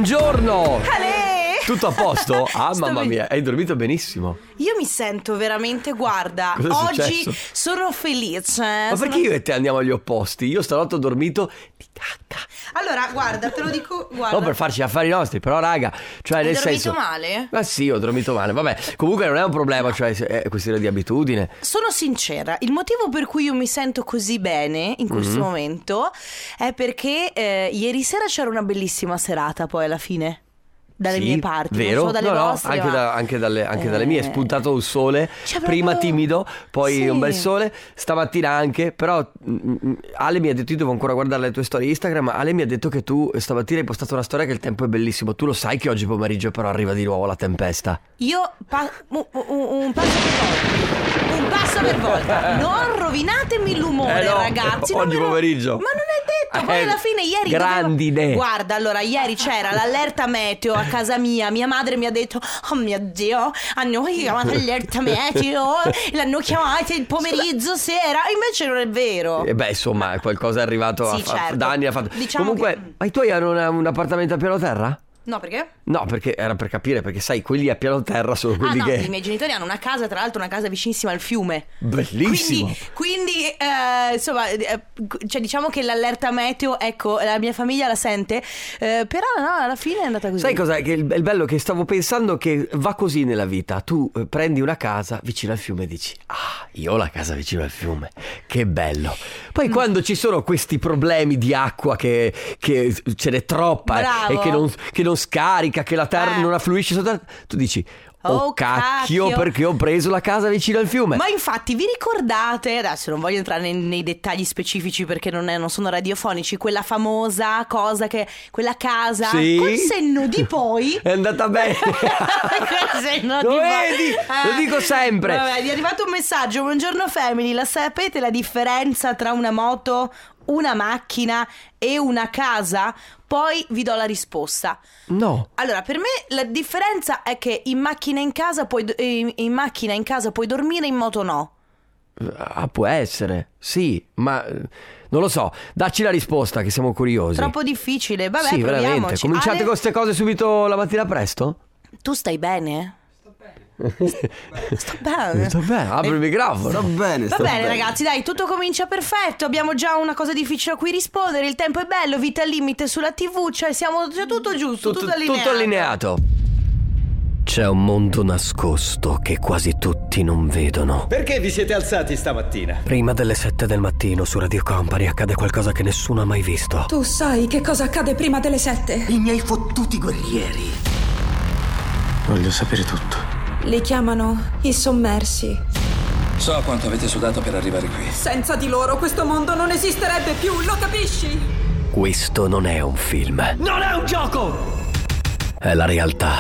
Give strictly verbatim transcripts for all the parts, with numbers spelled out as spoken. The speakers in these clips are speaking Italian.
buongiorno. Ale! Tutto a posto? Ah, Sto mamma ben- mia, hai dormito benissimo. Io mi sento veramente, guarda, Cosa è oggi successo? sono felice. Ma sono- perché io e te andiamo agli opposti? Io stanotte ho dormito di cacca. Allora, guarda, te lo dico, guarda. Non per farci affari nostri, però raga, cioè Hai nel dormito senso... male? Ma sì, ho dormito male. Vabbè, comunque non è un problema, cioè è questione di abitudine. Sono sincera, il motivo per cui io mi sento così bene in questo Mhm. momento è perché eh, ieri sera c'era una bellissima serata poi alla fine. Dalle Sì, mie parti, vero? non so dalle no, no, vostre, anche, ma- da- anche dalle, anche dalle mie è Eh, spuntato un sole. c'è Prima proprio- timido, poi Sì. un bel sole. Stamattina anche, però mm, mm, Ale mi ha detto, io devo ancora guardare le tue storie Instagram. Ale mi ha detto che tu stamattina hai postato una storia che il tempo è bellissimo. Tu lo sai che oggi pomeriggio però arriva di nuovo la tempesta. Io pa- un, un- un passo per volta. Un passo per volta. Non rovinatemi l'umore, Eh no, ragazzi. non oggi me lo- pomeriggio. Ma non è detto. Poi Eh, alla fine ieri grandine. dovevo- Guarda, allora ieri c'era l'allerta meteo a casa mia. Mia madre mi ha detto: oh mio Dio, hanno chiamato l'allerta meteo. L'hanno chiamata il pomeriggio sera. Invece non è vero. E beh, insomma, qualcosa è arrivato Sì, a, a- certo. da anni ha fatto. Diciamo Comunque, che- ma i tuoi hanno una- un appartamento a piano terra? No, perché? No, perché era per capire, perché sai, quelli a piano terra sono Ah quelli no, che... i miei genitori hanno una casa, tra l'altro una casa vicinissima al fiume. Bellissimo. Quindi, quindi eh, insomma, eh, cioè diciamo che l'allerta meteo, ecco, la mia famiglia la sente, eh, però no, alla fine è andata così. Sai cos'è? Che il, il bello che stavo pensando che va così nella vita. Tu eh, prendi una casa vicino al fiume e dici: ah, io ho la casa vicino al fiume, che bello. Poi Mm. quando ci sono questi problemi di acqua che, che ce n'è troppa, eh, Bravo. e che non, che non scarica, che la terra Eh. non affluisce sotto, tu dici: oh, Oh, cacchio, cacchio. perché ho preso la casa vicino al fiume. Ma infatti vi ricordate, adesso non voglio entrare nei, nei dettagli specifici perché non, è- non sono radiofonici, quella famosa cosa che, quella casa Sì. col senno di poi È andata bene. Col senno Lo di poi. vedi? Lo dico sempre. Vabbè, mi è arrivato un messaggio: buongiorno family, la sapete la differenza tra una moto, una macchina e una casa? Poi vi do la risposta. No. Allora, per me la differenza è che in macchina in casa puoi, in, in macchina in casa puoi dormire, in moto no. Ah, può essere, sì, ma eh, non lo so. Dacci la risposta, che siamo curiosi. Troppo difficile. Vabbè, sì, veramente. proviamoci. Cominciate Ale, con queste cose subito la mattina presto? tu stai bene? Sto bene. Sto bene, apri il microfono. Sto bene, Va sto bene ragazzi, dai, tutto comincia perfetto. Abbiamo già una cosa difficile a cui rispondere. Il tempo è bello, vita al limite sulla tivù. Cioè siamo, c'è tutto giusto, tutto, tutto, allineato. tutto allineato. C'è un mondo nascosto che quasi tutti non vedono. Perché vi siete alzati stamattina? Prima delle sette del mattino su Radio Company accade qualcosa che nessuno ha mai visto. Tu sai che cosa accade prima delle sette? I miei fottuti guerrieri. Voglio sapere tutto. Li chiamano i sommersi. So quanto avete sudato per arrivare qui. Senza di loro questo mondo non esisterebbe più, lo capisci? Questo non è un film. Non è un gioco! È la realtà.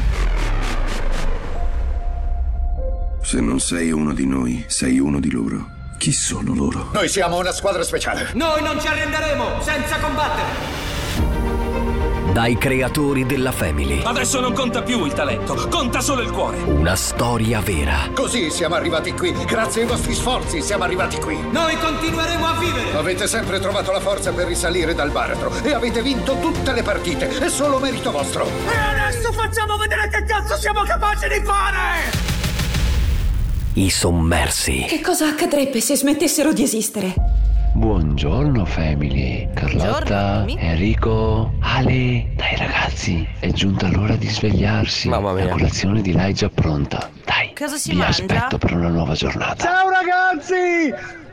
Se non sei uno di noi, sei uno di loro. Chi sono loro? Noi siamo una squadra speciale. Noi non ci arrenderemo senza combattere! Dai creatori della Family. Adesso non conta più il talento, conta solo il cuore. Una storia vera. Così siamo arrivati qui. Grazie ai vostri sforzi siamo arrivati qui. Noi continueremo a vivere! Avete sempre trovato la forza per risalire dal baratro e avete vinto tutte le partite. È solo merito vostro. E adesso facciamo vedere che cazzo siamo capaci di fare! I sommersi. Che cosa accadrebbe se smettessero di esistere? Buongiorno family, Carlotta, Buongiorno, Amy. Enrico, Ale, dai ragazzi, è giunta l'ora di svegliarsi. Mamma mia. La colazione di là è già pronta. Dai, Cosa si vi mangia? aspetto per una nuova giornata. Ciao ragazzi!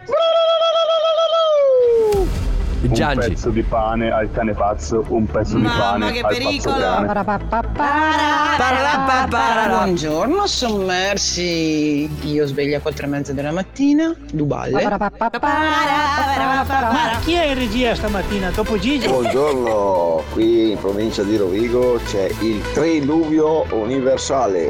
Un Giangi. pezzo di pane al cane pazzo, un pezzo Mamma, di pane che al pericolo! pazzo cane. Buongiorno sommersi. Io sveglia alle quattro e mezza della mattina, Duballe. Ma chi è in regia stamattina? Dopo Gigi? Buongiorno, qui in provincia di Rovigo c'è il triluvio universale.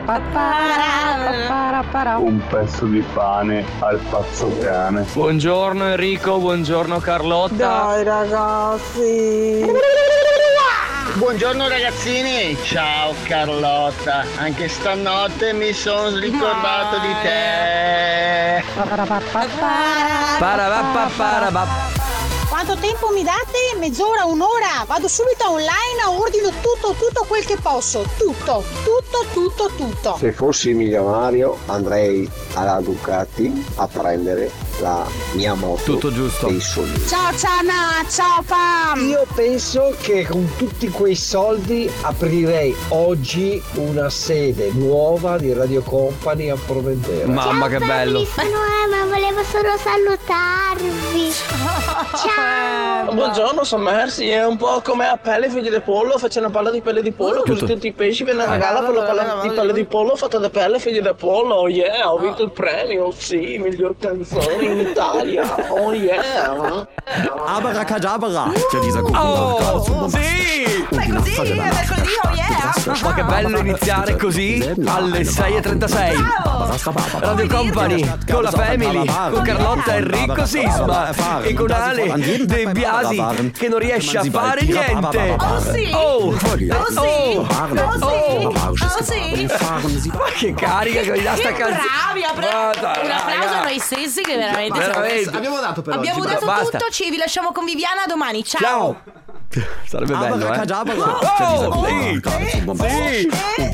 Un pezzo di pane al pazzo cane. Buongiorno Enrico, buongiorno Carlotta. Dai ragazzi. Buongiorno ragazzini, ciao Carlotta, anche stanotte mi sono ricordato di te. Parabappaparabap. Quanto tempo mi date? Mezz'ora, un'ora? Vado subito online, ordino tutto, tutto quel che posso. Tutto, tutto, tutto, tutto. Se fossi milionario andrei alla Ducati a prendere la mia moto. Tutto giusto. Dei sogni. Ciao Ciana, ciao Pam. Io penso che con tutti quei soldi aprirei oggi una sede nuova di Radio Company a Formentera. Mamma che bello. Sono Emma, volevo solo salutarvi. Ciao. Buongiorno, sono Mercy. È un po' come a pelle figli di pollo. Faccio una palla di pelle di pollo. Così tutti i pesci ve ne regala per la palla di pelle di pollo fatta da pelle figli di pollo. Oh yeah, ho vinto il premio. Sì, miglior canzone in Italia. Oh yeah. Abracadabra. Oh, sì. Ma è così, è mercoledì, oh yeah. Ma che bello iniziare così alle sei e trentasei. Radio Company con la Family, con Carlotta, Enrico Sisma e con Ale De Biasi che non riesce a fare niente. Oh sì. Oh, oh sì. Oh, oh sì. Ma che carica che mi dà sta canzone. Bravi, appra- un applauso a noi stessi che veramente, veramente. Abbiamo dato per abbiamo oggi. dato Basta. tutto, ci vi lasciamo con Viviana domani. Ciao. Ciao. Sarebbe bello, eh. Oh, sì, sì,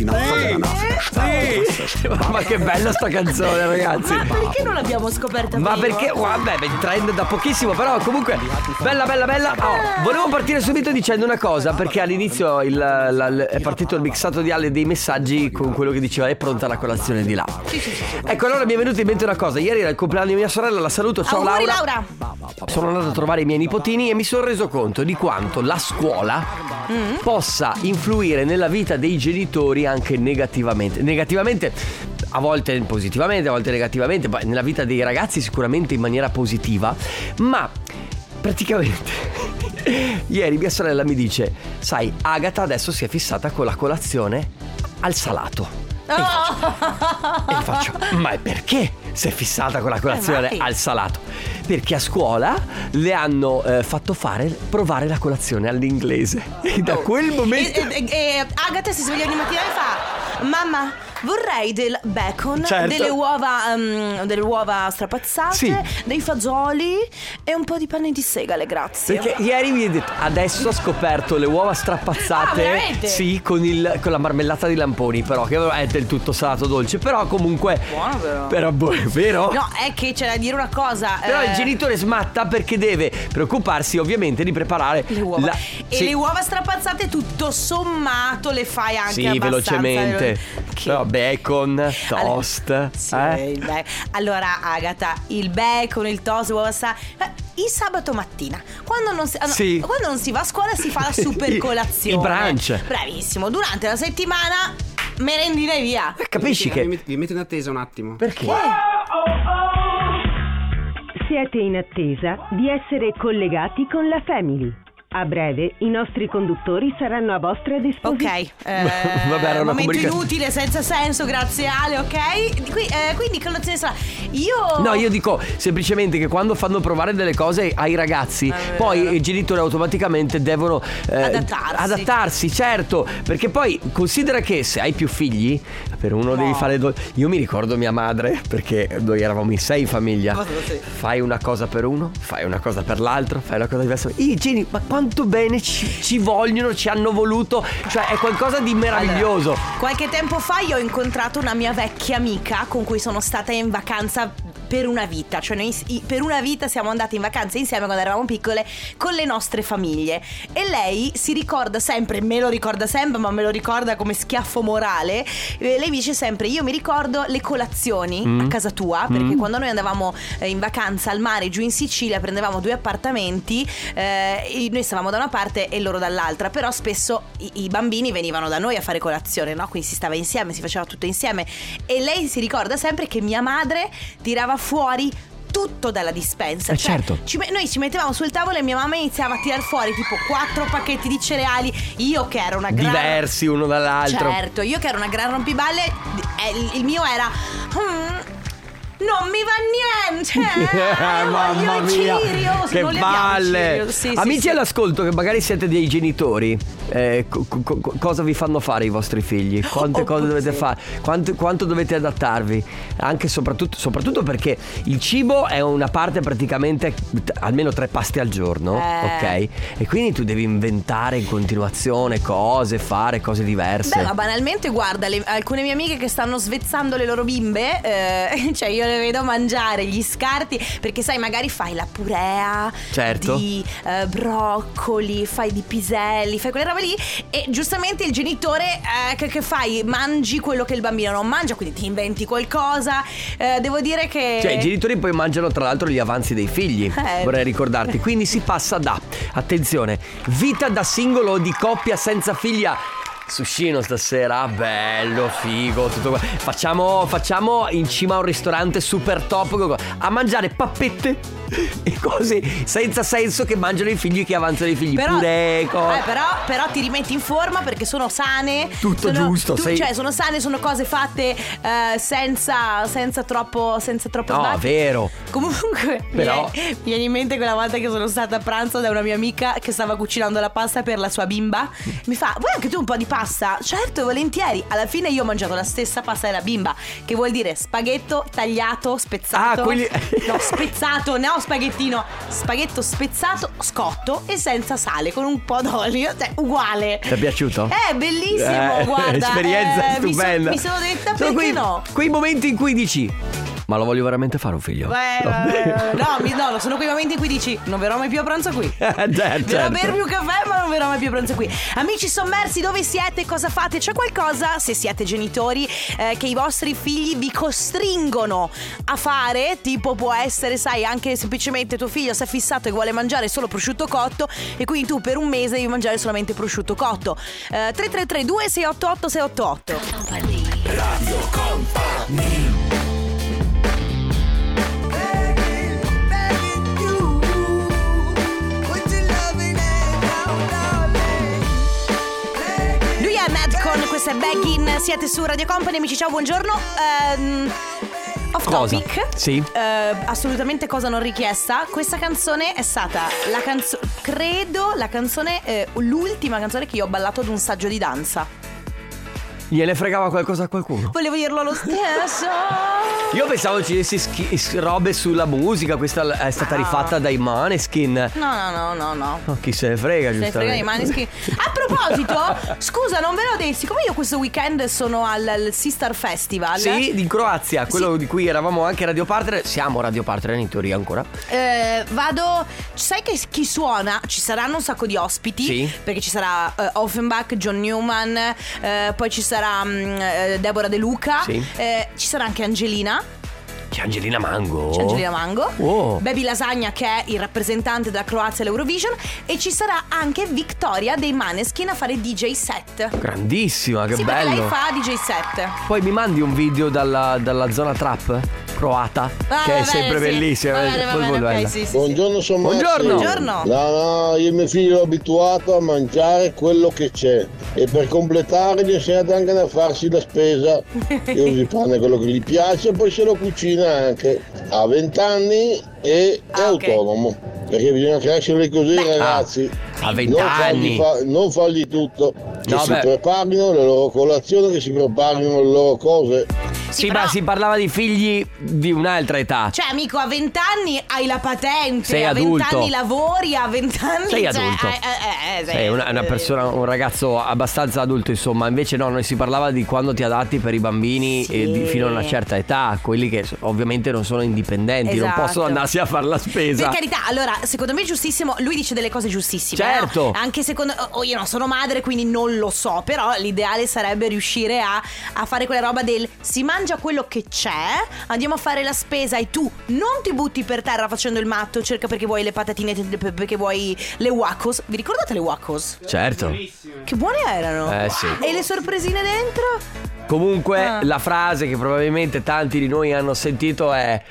sì, sì. Ma che bella sta canzone, ragazzi. Ma perché non l'abbiamo scoperta Ma prima? perché, vabbè, trend da pochissimo, però comunque bella, bella, bella. Oh, volevo partire subito dicendo una cosa, perché all'inizio il, la, la, è partito il mixato di Ale dei messaggi con quello che diceva è pronta la colazione di là. Sì, sì, sì, sì. Ecco, allora mi è venuta in mente una cosa. Ieri era il compleanno di mia sorella, la saluto, ciao Auguri, Laura. Laura. Sono andato a trovare i miei nipotini e mi sono reso conto di quanto la scuola mm. possa influire nella vita dei genitori anche negativamente. Negativamente, a volte positivamente, a volte negativamente, poi nella vita dei ragazzi sicuramente in maniera positiva, ma praticamente ieri mia sorella mi dice: sai, Agata adesso si è fissata con la colazione al salato. E gli faccio, e gli faccio ma perché si è fissata con la colazione eh, al salato? Perché a scuola le hanno eh, fatto fare provare la colazione all'inglese. E da quel momento E, e, e Agata si sveglia ogni mattina e fa: mamma, vorrei del bacon, certo. delle uova um, delle uova strapazzate, sì. dei fagioli e un po' di pane di segale, grazie. Perché ieri mi hai detto: adesso ho scoperto le uova strapazzate. Ah, sì, con, il, con la marmellata di lamponi, però che è del tutto salato dolce. Però comunque buono, però. Però bu- vero? No, è che c'è da dire una cosa. Però eh... il genitore smatta perché deve preoccuparsi ovviamente di preparare le uova la... E sì. le uova strapazzate tutto sommato le fai anche sì, abbastanza velocemente. Che... Però bacon, toast, allora, sì, eh? il be- allora Agata, il bacon, il toast, uova sa- il sabato mattina quando non, si, sì. quando non si va a scuola si fa la super colazione. Il brunch. Bravissimo. Durante la settimana merendina e via. eh, Capisci vi che metto, vi metto in attesa un attimo. Perché? Siete in attesa di essere collegati con la Family. A breve i nostri conduttori saranno a vostra disposizione. Ok, eh, Vabbè, era una momento comunica- inutile, senza senso, grazie Ale, ok? Qui, eh, quindi colazione salata. Io No, io dico semplicemente che quando fanno provare delle cose ai ragazzi, Eh, poi i genitori automaticamente devono eh, Adattarsi. adattarsi, certo. Perché poi considera che se hai più figli, per uno No. devi fare do- Io mi ricordo mia madre, perché noi eravamo in sei in famiglia. Cosa sei? Fai una cosa per uno, fai una cosa per l'altro, fai una cosa diversa. I geni, ma quanto bene ci, ci vogliono, ci hanno voluto. Cioè è qualcosa di meraviglioso. Allora, qualche tempo fa io ho incontrato una mia vecchia amica con cui sono stata in vacanza per una vita. Cioè noi per una vita siamo andate in vacanza insieme quando eravamo piccole con le nostre famiglie. E lei si ricorda sempre, me lo ricorda sempre, ma me lo ricorda come schiaffo morale. eh, Lei mi dice sempre: io mi ricordo le colazioni Mm. a casa tua, perché Mm. quando noi andavamo eh, in vacanza al mare giù in Sicilia, prendevamo due appartamenti, eh, e noi stavamo da una parte e loro dall'altra. Però spesso i, i bambini venivano da noi a fare colazione, no? Quindi si stava insieme, si faceva tutto insieme. E lei si ricorda sempre che mia madre tirava fuori tutto dalla dispensa. Eh, cioè, certo. ci me- noi ci mettevamo sul tavolo e mia mamma iniziava a tirar fuori tipo quattro pacchetti di cereali. Io che ero una gran... Diversi uno dall'altro. Certo, io che ero una gran rompiballe, eh, il, il mio era... "Hmm, non mi va niente. Eh, mamma mia, Cheerios, che non li abbiamo palle. Cheerios. Sì, Amici sì, all'ascolto, che magari siete dei genitori, eh, co- co- cosa vi fanno fare i vostri figli? Quante Oh, cose dovete sì. fare? Quanto, quanto dovete adattarvi? Anche soprattutto, soprattutto perché il cibo è una parte praticamente t- almeno tre pasti al giorno, Eh. ok? E quindi tu devi inventare in continuazione cose, fare cose diverse. Beh, ma banalmente guarda, le- alcune mie amiche che stanno svezzando le loro bimbe, eh, cioè io le vedo mangiare gli scarti, perché sai, magari fai la purea Certo. di eh, broccoli, fai di piselli, fai quelle robe lì, e giustamente il genitore eh, che, che fai? Mangi quello che il bambino non mangia, quindi ti inventi qualcosa. Eh, devo dire che Cioè i genitori poi mangiano tra l'altro gli avanzi dei figli, Eh. vorrei ricordarti. Quindi si passa da, attenzione, vita da singolo o di coppia senza figlia. Suscino stasera, bello, figo, tutto qua. Facciamo, facciamo in cima a un ristorante super top a mangiare pappette e così senza senso che mangiano i figli che avanzano i figli. Però, Pure co- eh, però, però ti rimetti in forma perché sono sane. Tutto sono, giusto, tu- sei- Cioè sono sane, sono cose fatte eh, senza, senza troppo Senza troppo No, sbatti. vero. Comunque Però- mi, mi viene in mente quella volta che sono stata a pranzo da una mia amica che stava cucinando la pasta per la sua bimba. Mi fa: vuoi anche tu un po' di pasta? Certo, volentieri. Alla fine io ho mangiato la stessa pasta della bimba, che vuol dire spaghetto tagliato, spezzato. Ah, quelli- No, spezzato, no spaghettino. Spaghetto spezzato, scotto e senza sale, con un po' d'olio. Cioè, uguale. Ti è piaciuto? Eh, bellissimo, Eh, guarda. esperienza eh, mi so- stupenda. Mi sono detta, Sono perché quei, no? quei momenti in cui dici: ma lo voglio veramente fare un figlio? Beh, eh, no, mi- no, sono quei momenti in cui dici: non verrò mai più a pranzo qui. certo, Verrò a certo. bermi un caffè, ma non verrò mai più a pranzo qui. Amici sommersi, dove siete? Cosa fate? C'è qualcosa, se siete genitori, eh, che i vostri figli vi costringono a fare? Tipo può essere, sai, anche semplicemente tuo figlio si è fissato e vuole mangiare solo prosciutto cotto, e quindi tu per un mese devi mangiare solamente prosciutto cotto. eh, tre tre tre due sei otto otto sei otto otto. Radio Company. Lui è Madcon, questo è Beggin, siete su Radio Company, amici, ciao, buongiorno. Ehm, off Cosa? topic. Sì. Eh, assolutamente cosa non richiesta. Questa canzone è stata la canzone, credo, la canzone, eh, l'ultima canzone che io ho ballato ad un saggio di danza. Gliene fregava qualcosa a qualcuno? Volevo dirlo lo stesso. Io pensavo ci dessi schi- robe sulla musica. Questa è stata rifatta dai Maneskin. No, no, no, no, no. No, chi se ne frega, Se ne frega giustamente. di Maneskin. A proposito, scusa, non ve l'ho detto, siccome io questo weekend sono al, al Sistar Festival. Sì, in Croazia, quello di cui eravamo anche radio partner. Siamo radio partner in teoria ancora. Eh, vado. Sai che chi suona? Ci saranno un sacco di ospiti. Sì. Perché ci sarà eh, Offenbach, John Newman, eh, poi ci sarà mm, eh, Deborah De Luca. Sì. eh, ci sarà anche Angelina. C'è Angelina Mango. C'è Angelina Mango. Oh. Baby Lasagna, che è il rappresentante della Croazia all'Eurovision. E ci sarà anche Victoria dei Maneskin a fare D J set. Grandissima, che Sì, perché bello. lei fa D J set. Poi mi mandi un video dalla, dalla zona trap croata, Ah, che va è bene, sempre sì. bellissima. Va bene, va Molto bene, ok, bella. sì, sì, Buongiorno, sono Buongiorno. Buongiorno. No, no, io mio figlio l'ho abituato a mangiare quello che c'è, e per completare gli ho insegnato anche a farsi la spesa. Io gli pane quello che gli piace, poi se lo cucina anche. Ha vent'anni e è Ah, ok. autonomo, perché bisogna crescerli così, ragazzi. a Non vent'anni. fargli, fa- non fargli tutto, che No, si beh. preparino le loro colazioni, che si preparino le loro cose. Sì, ma si parlava di figli di un'altra età. Cioè, amico, a vent'anni hai la patente. Sei a adulto. vent'anni lavori, a vent'anni Sei cioè, adulto. eh, eh, eh, Sei una, una persona, un ragazzo abbastanza adulto, insomma. Invece no, noi si parlava di quando ti adatti per i bambini Sì. eh, di- fino a una certa età. Quelli che so- ovviamente non sono indipendenti, non Esatto. possono andarsi a fare la spesa. Per carità, allora, secondo me è giustissimo. Lui dice delle cose giustissime. Certo. no? Anche secondo. Oh, io non sono madre, quindi non lo so. Però l'ideale sarebbe riuscire a, a fare quella roba del si mangia quello che c'è. Andiamo a fare la spesa e tu non ti butti per terra facendo il matto. Cerca perché vuoi le patatine, perché vuoi le Wacos. Vi ricordate le Wacos? Certo. Che buone erano. Eh, sì. E le sorpresine dentro? Comunque Ah. la frase che probabilmente tanti di noi hanno sentito è: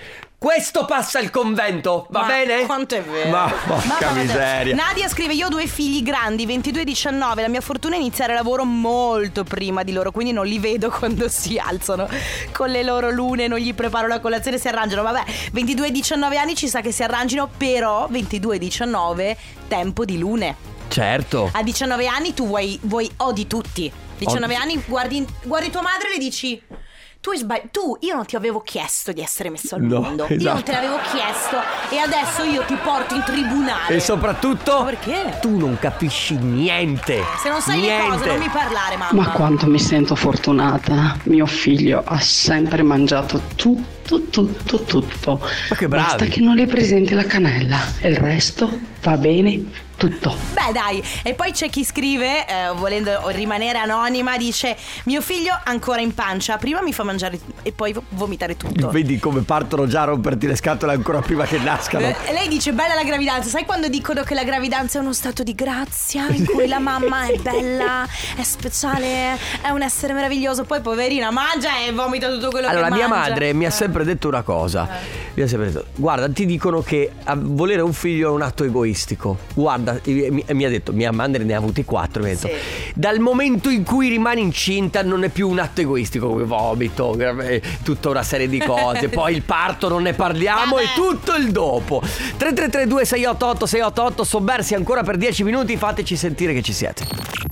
Questo passa il convento, va Ma bene? quanto è vero. Ma porca Mamma mia. miseria. Nadia scrive: io ho due figli grandi, ventidue e diciannove. La mia fortuna è iniziare lavoro molto prima di loro, quindi non li vedo quando si alzano con le loro lune, non gli preparo la colazione, si arrangiano. Vabbè, ventidue e diciannove anni ci sa che si arrangino, però ventidue e diciannove tempo di lune. Certo. A diciannove anni tu vuoi, vuoi odi tutti. diciannove Odi. anni guardi, guardi tua madre e le dici: Tu hai sbagliato, tu, io non ti avevo chiesto di essere messo al No, mondo. esatto. Io non te l'avevo chiesto e adesso io ti porto in tribunale. E soprattutto Ma perché? tu non capisci niente. Se non sai niente. le cose non mi parlare, mamma. Ma quanto mi sento fortunata. Mio figlio ha sempre mangiato tutto, tutto, tutto. Ma che bravi. Basta che non le presenti la cannella e il resto va bene tutto. Beh dai, e poi c'è chi scrive, eh, volendo rimanere anonima, dice: mio figlio ancora in pancia, prima mi fa mangiare e poi vomitare tutto. Vedi come partono già a romperti le scatole ancora prima che nascano. Eh, e lei dice: bella la gravidanza. Sai quando dicono che la gravidanza è uno stato di grazia in cui la mamma è bella, è speciale, è un essere meraviglioso. Poi poverina mangia e vomita tutto quello Allora, che mia mangia. madre mi ha Eh. sempre detto una cosa. Mi ha sempre detto: guarda, ti dicono che a- volere un figlio è un atto egoistico. Guarda, mi, mi ha detto, mia madre ne ha avuti quattro. Mi ha detto: Sì. dal momento in cui rimani incinta non è più un atto egoistico, come vomito, eh, tutta una serie di cose. Poi il parto non ne parliamo e tutto il dopo. tre tre tre due sei otto otto sei otto otto, Sommersi ancora per dieci minuti. Fateci sentire che ci siete.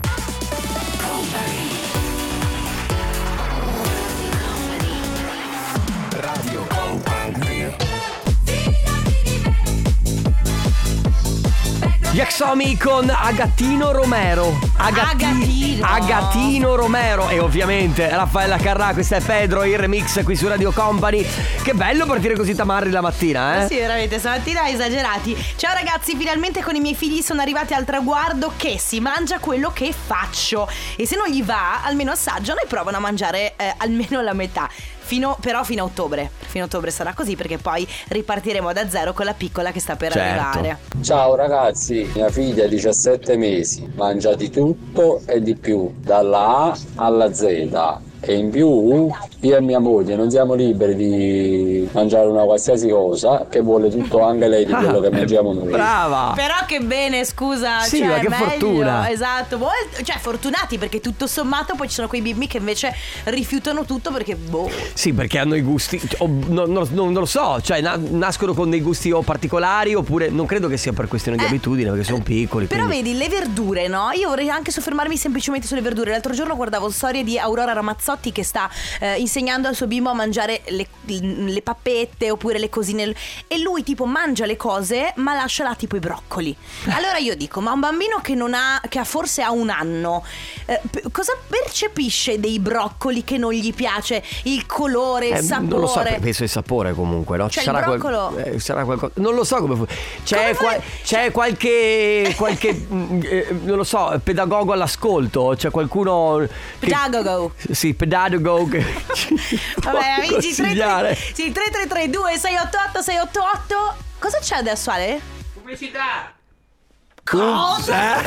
Radio Company. Yaxomi con Agattino Romero. Agatti- Agatino. Agatino Romero. E ovviamente Raffaella Carrà. Questa è Pedro, il remix qui su Radio Company. Che bello partire così tamarri la mattina, eh? Sì, veramente, stamattina esagerati. Ciao ragazzi, finalmente con i miei figli sono arrivati al traguardo che si mangia quello che faccio. E se non gli va, almeno assaggiano e provano a mangiare eh, almeno la metà. Fino, però fino a ottobre. Fino a ottobre sarà così, perché poi ripartiremo da zero con la piccola che sta per Certo. arrivare. Ciao ragazzi, mia figlia ha diciassette mesi, mangia di tutto e di più, dalla A alla Z. E in più io e mia moglie non siamo liberi di mangiare una qualsiasi cosa, che vuole tutto anche lei di quello che mangiamo noi. Brava. Però che bene, scusa. Sì, cioè, ma che meglio, fortuna. Esatto. Voi- Cioè, fortunati, perché tutto sommato poi ci sono quei bimbi che invece rifiutano tutto perché boh. Sì, perché hanno i gusti, o, no, no, no, non lo so, cioè na- nascono con dei gusti o particolari, oppure non credo che sia per questione di Eh, abitudine, perché sono piccoli. Però quindi- vedi, le verdure, no? Io vorrei anche soffermarmi semplicemente sulle verdure. L'altro giorno guardavo storie di Aurora Ramazzotti che sta eh, insegnando al suo bimbo a mangiare le, le pappette oppure le cosine. E lui tipo mangia le cose ma lascia là tipo i broccoli. Allora io dico, ma un bambino che non ha, che ha forse ha un anno, eh, p- cosa percepisce dei broccoli che non gli piace? Il colore, il Eh, sapore. non lo so, penso il sapore comunque, no? Cioè, Ci il sarà, broccolo- eh, sarà qualcosa. Non lo so come fu- C'è, Come fai- qua- c'è qualche qualche mm, eh, non lo so, pedagogo all'ascolto, c'è qualcuno che- Pedagogo. Sì, pedagogo che ci può Vabbè amici, consigliare. tre tre tre due sei otto otto sei otto otto. Cosa c'è adesso, Ale? Pubblicità. Cosa?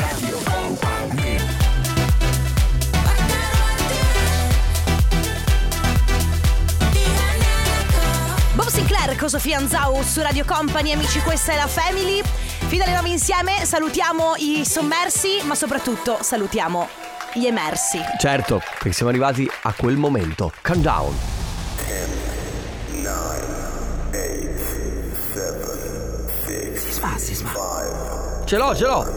Bob Sinclair con Sofia Anzau su Radio Company. Amici, questa è la Family. Fino alle nove insieme salutiamo i sommersi, ma soprattutto salutiamo gli emersi. Certo, perché siamo arrivati a quel momento. Countdown. Sisma, sisma. Ce l'ho, ce l'ho.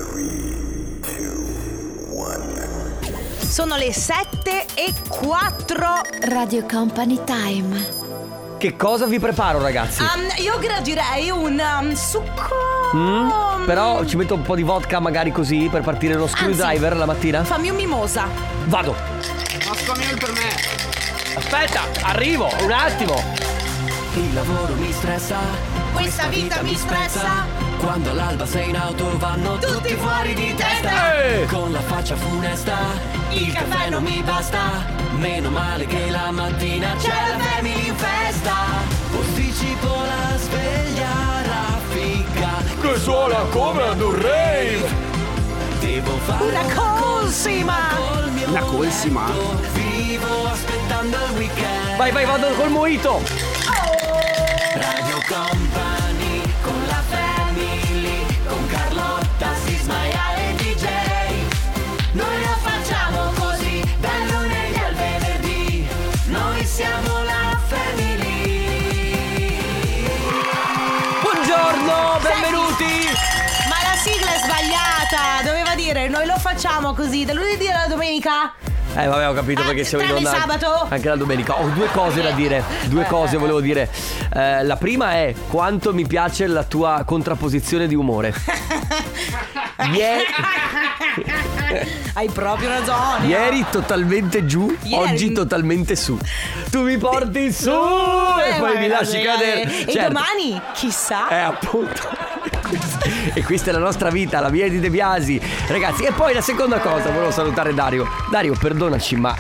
Sono le sette e quattro. Radio Company Time. Che cosa vi preparo, ragazzi? Um, io gradirei un um, succo. Mm? Però ci metto un po' di vodka magari così per partire lo screwdriver la mattina. Fammi un mimosa. Vado. Mosconiel per me. Aspetta, arrivo, un attimo. Il lavoro mi stressa, Questa vita mi stressa. quando all'alba sei in auto vanno tutti fuori di testa. Eh! Con la faccia funesta, il caffè non mi basta. Meno male che la mattina c'è la family in festa. Posticipo la sveglia raffica, Che suona come ad un rave. devo fare Una colsima. col mio Una colsima. letto. Vivo aspettando il weekend. Vai, vai, vado col mojito. Radio Radio Company con la family, con Carlotta, Sisma e Ale D J. Noi lo facciamo così, dal lunedì al venerdì. Noi siamo la family. Buongiorno, benvenuti. Ma la sigla è sbagliata. Doveva dire noi lo facciamo così, dal lunedì alla domenica. Eh vabbè, ho capito, perché siamo in onda sabato. anche la domenica. Ho due cose da dire. Due cose volevo dire. Eh, la prima è quanto mi piace la tua contrapposizione di umore. Ieri Hai proprio ragione. Ieri totalmente giù, Ieri- oggi totalmente su. Tu mi porti su Eh, e poi ma mi lasci eh, cadere. E Certo. domani, chissà. Eh, appunto. E questa è la nostra vita, la via di De Biasi. Ragazzi, e poi la seconda cosa, volevo salutare Dario. Dario, perdonaci, ma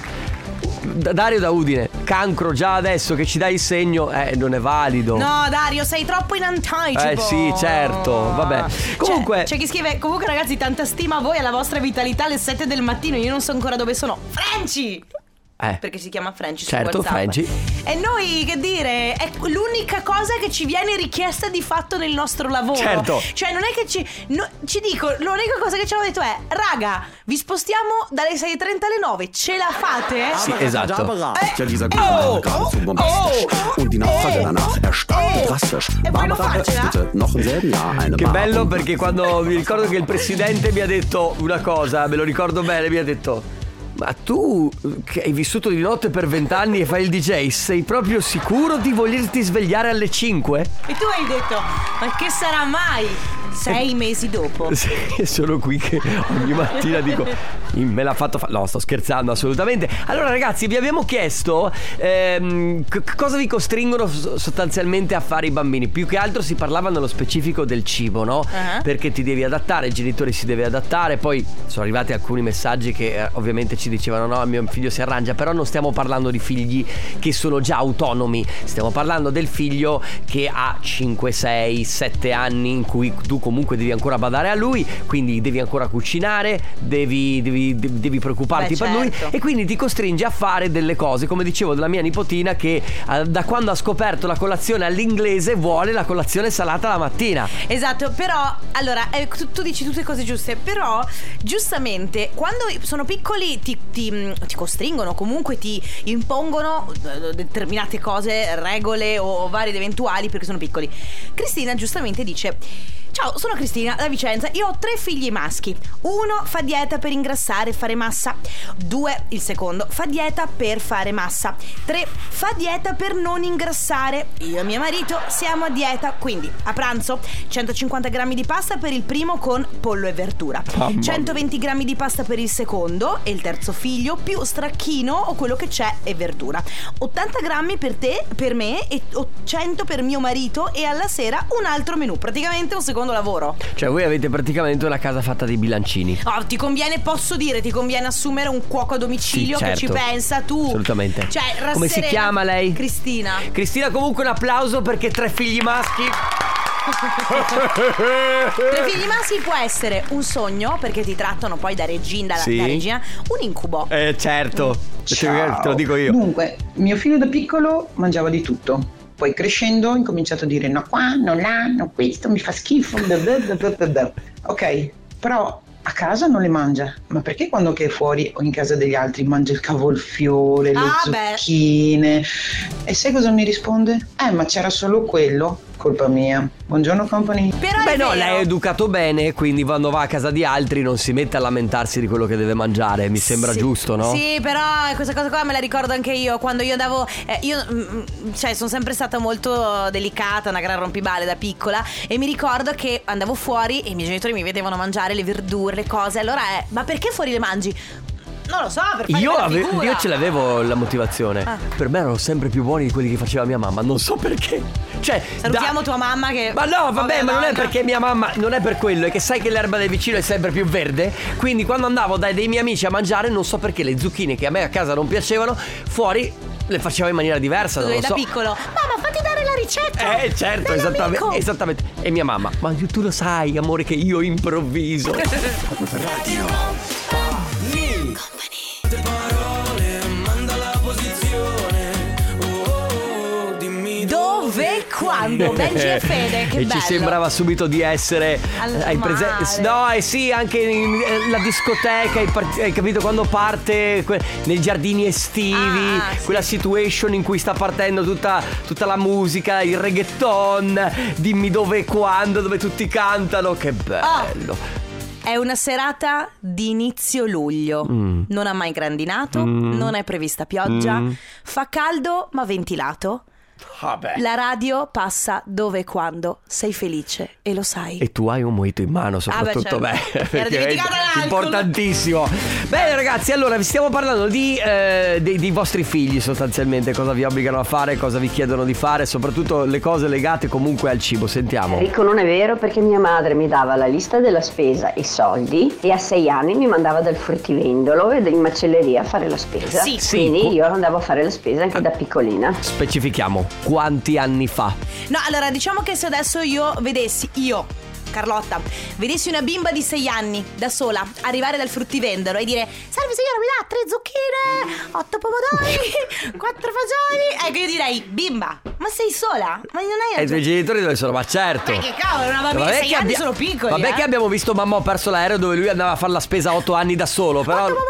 D- Dario da Udine, cancro già adesso che ci dai il segno, eh, non è valido. No, Dario, sei troppo in anticipo. Eh sì, certo, vabbè. Comunque C'è, c'è chi scrive: comunque ragazzi, tanta stima a voi e alla vostra vitalità alle sette del mattino. Io non so ancora dove sono. Franci! Eh. Perché si chiama Franci su Certo, WhatsApp. Franci. E noi, che dire, è l'unica cosa che ci viene richiesta di fatto nel nostro lavoro. Certo. Cioè non è che ci no, ci dico, l'unica cosa che ci hanno detto è: raga, vi spostiamo dalle sei e trenta alle nove. Ce la fate? Sì, esatto. Ja, dieser Gute gerade so bombastisch. Und die Nachfrage danach erstarkte drastisch. Barbara eröffnete noch im selben Jahr eine Che Bar. bello, perché quando mi ricordo che il presidente mi ha detto una cosa, me lo ricordo bene, mi ha detto: ma tu che hai vissuto di notte per vent'anni e fai il D J, sei proprio sicuro di volerti svegliare alle cinque? E tu hai detto: ma che sarà mai? Sei mesi dopo. Sì, sono qui che ogni mattina dico: me l'ha fatto fare. No, sto scherzando assolutamente. Allora ragazzi, vi abbiamo chiesto ehm, c- cosa vi costringono s- sostanzialmente a fare i bambini. Più che altro si parlava nello specifico del cibo, no? Uh-huh. Perché ti devi adattare, il genitore si deve adattare. Poi sono arrivati alcuni messaggi che eh, ovviamente ci dicevano: no, mio figlio si arrangia. Però non stiamo parlando di figli che sono già autonomi. Stiamo parlando del figlio che ha cinque, sei, sette anni, in cui tu comunque devi ancora badare a lui, quindi devi ancora cucinare, devi, devi, devi preoccuparti Beh, per lui, certo. e quindi ti costringe a fare delle cose, come dicevo della mia nipotina, che eh, da quando ha scoperto la colazione all'inglese vuole la colazione salata la mattina. Esatto, però allora eh, tu, tu dici tutte cose giuste, però giustamente quando sono piccoli ti, ti, ti costringono, comunque ti impongono eh, determinate cose, regole o vari ed eventuali, perché sono piccoli. Cristina giustamente dice: ciao, sono Cristina da Vicenza. Io ho tre figli maschi. Uno fa dieta per ingrassare e fare massa. Due, il secondo, fa dieta per fare massa. Tre, fa dieta per non ingrassare. Io e mio marito siamo a dieta. Quindi a pranzo centocinquanta grammi di pasta per il primo con pollo e verdura, Mamma centoventi grammi di pasta per il secondo e il terzo figlio più stracchino o quello che c'è e verdura. ottanta grammi per te, per me, e cento per mio marito. E alla sera un altro menù, praticamente un secondo lavoro. Cioè voi avete praticamente una casa fatta di bilancini. Oh, ti conviene, posso dire, ti conviene assumere un cuoco a domicilio, Sì, certo. che ci pensa tu. Assolutamente. Cioè, rasserena. Come si chiama lei? Cristina. Cristina, comunque un applauso, perché tre figli maschi. Tre figli maschi può essere un sogno, perché ti trattano poi da regina, da, Sì. da regina. Un incubo. Eh certo, te lo dico io. Dunque, mio figlio da piccolo mangiava di tutto. Poi crescendo ho incominciato a dire no qua, no là, no questo, mi fa schifo. bla bla bla bla bla. Ok, però a casa non le mangia. Ma perché quando che è fuori o in casa degli altri mangia il cavolfiore, le Ah, beh. zucchine? E sai cosa mi risponde? Eh, ma c'era solo quello. Colpa mia. Buongiorno company. Però Beh è no, vero. lei è educato bene, quindi quando va a casa di altri non si mette a lamentarsi di quello che deve mangiare. Mi sembra Sì. giusto, no? Sì, però questa cosa qua me la ricordo anche io. Quando io andavo eh, Io mm, cioè sono sempre stata molto delicata, una gran rompibale da piccola. E mi ricordo che andavo fuori e i miei genitori mi vedevano mangiare le verdure, le cose. Allora è: ma perché fuori le mangi? Non lo so, per fare Io, bella ave- figura. io ce l'avevo la motivazione. Ah. Per me erano sempre più buoni di quelli che faceva mia mamma. Non so perché. Cioè, Salutiamo da- tua mamma che Ma no, vabbè, povera ma non è manca. perché mia mamma, non è per quello, è che sai che l'erba del vicino è sempre più verde. Quindi quando andavo dai dei miei amici a mangiare, non so perché le zucchine che a me a casa non piacevano, fuori le faceva in maniera diversa. Tu Non eri lo da so. piccolo: mamma, fatti dare la ricetta. Eh certo, dell'amico. esattamente, esattamente. E mia mamma: ma tu lo sai, amore, che io improvviso. Radio Le parole, manda la posizione. Oh, oh, oh, dimmi Dove quando? Benji e Fede, che e bello. ci sembrava subito di essere Al ai presen- no, eh sì, anche in, in, la discoteca, hai, part- hai capito, quando parte que- nei giardini estivi, Ah, sì. quella situation in cui sta partendo tutta, tutta la musica, il reggaeton, dimmi dove e quando, dove tutti cantano, che bello. Oh. È una serata di inizio luglio. Mm. Non ha mai grandinato, Mm. non è prevista pioggia, Mm. fa caldo ma ventilato. Vabbè. La radio passa dove e quando sei felice e lo sai. E tu hai un mojito in mano soprattutto. Ah, beh, certo. Beh, Era perché dimenticato è l'alcol. importantissimo. Bene ragazzi, allora vi stiamo parlando di eh, dei, dei vostri figli sostanzialmente, cosa vi obbligano a fare, cosa vi chiedono di fare, soprattutto le cose legate comunque al cibo. Sentiamo. Enrico, non è vero, perché mia madre mi dava la lista della spesa e i soldi e a sei anni mi mandava dal fruttivendolo e in macelleria a fare la spesa. Sì. Quindi Sì. io andavo a fare la spesa anche da piccolina. Specifichiamo quanti anni fa. No, allora diciamo che se adesso io vedessi, io Carlotta, vedessi una bimba di sei anni da sola arrivare dal fruttivendolo e dire: salve signora, mi dà tre zucchine, otto pomodori, quattro fagioli, ecco, io direi: bimba, ma sei sola? Ma non hai E i tuoi genitori dove sono? Ma certo. Ma che cavolo, una bambina di Vabbè sei che anni abbia- sono piccoli. Vabbè eh? che abbiamo visto mamma ho perso l'aereo dove lui andava a fare la spesa a otto anni da solo, però No,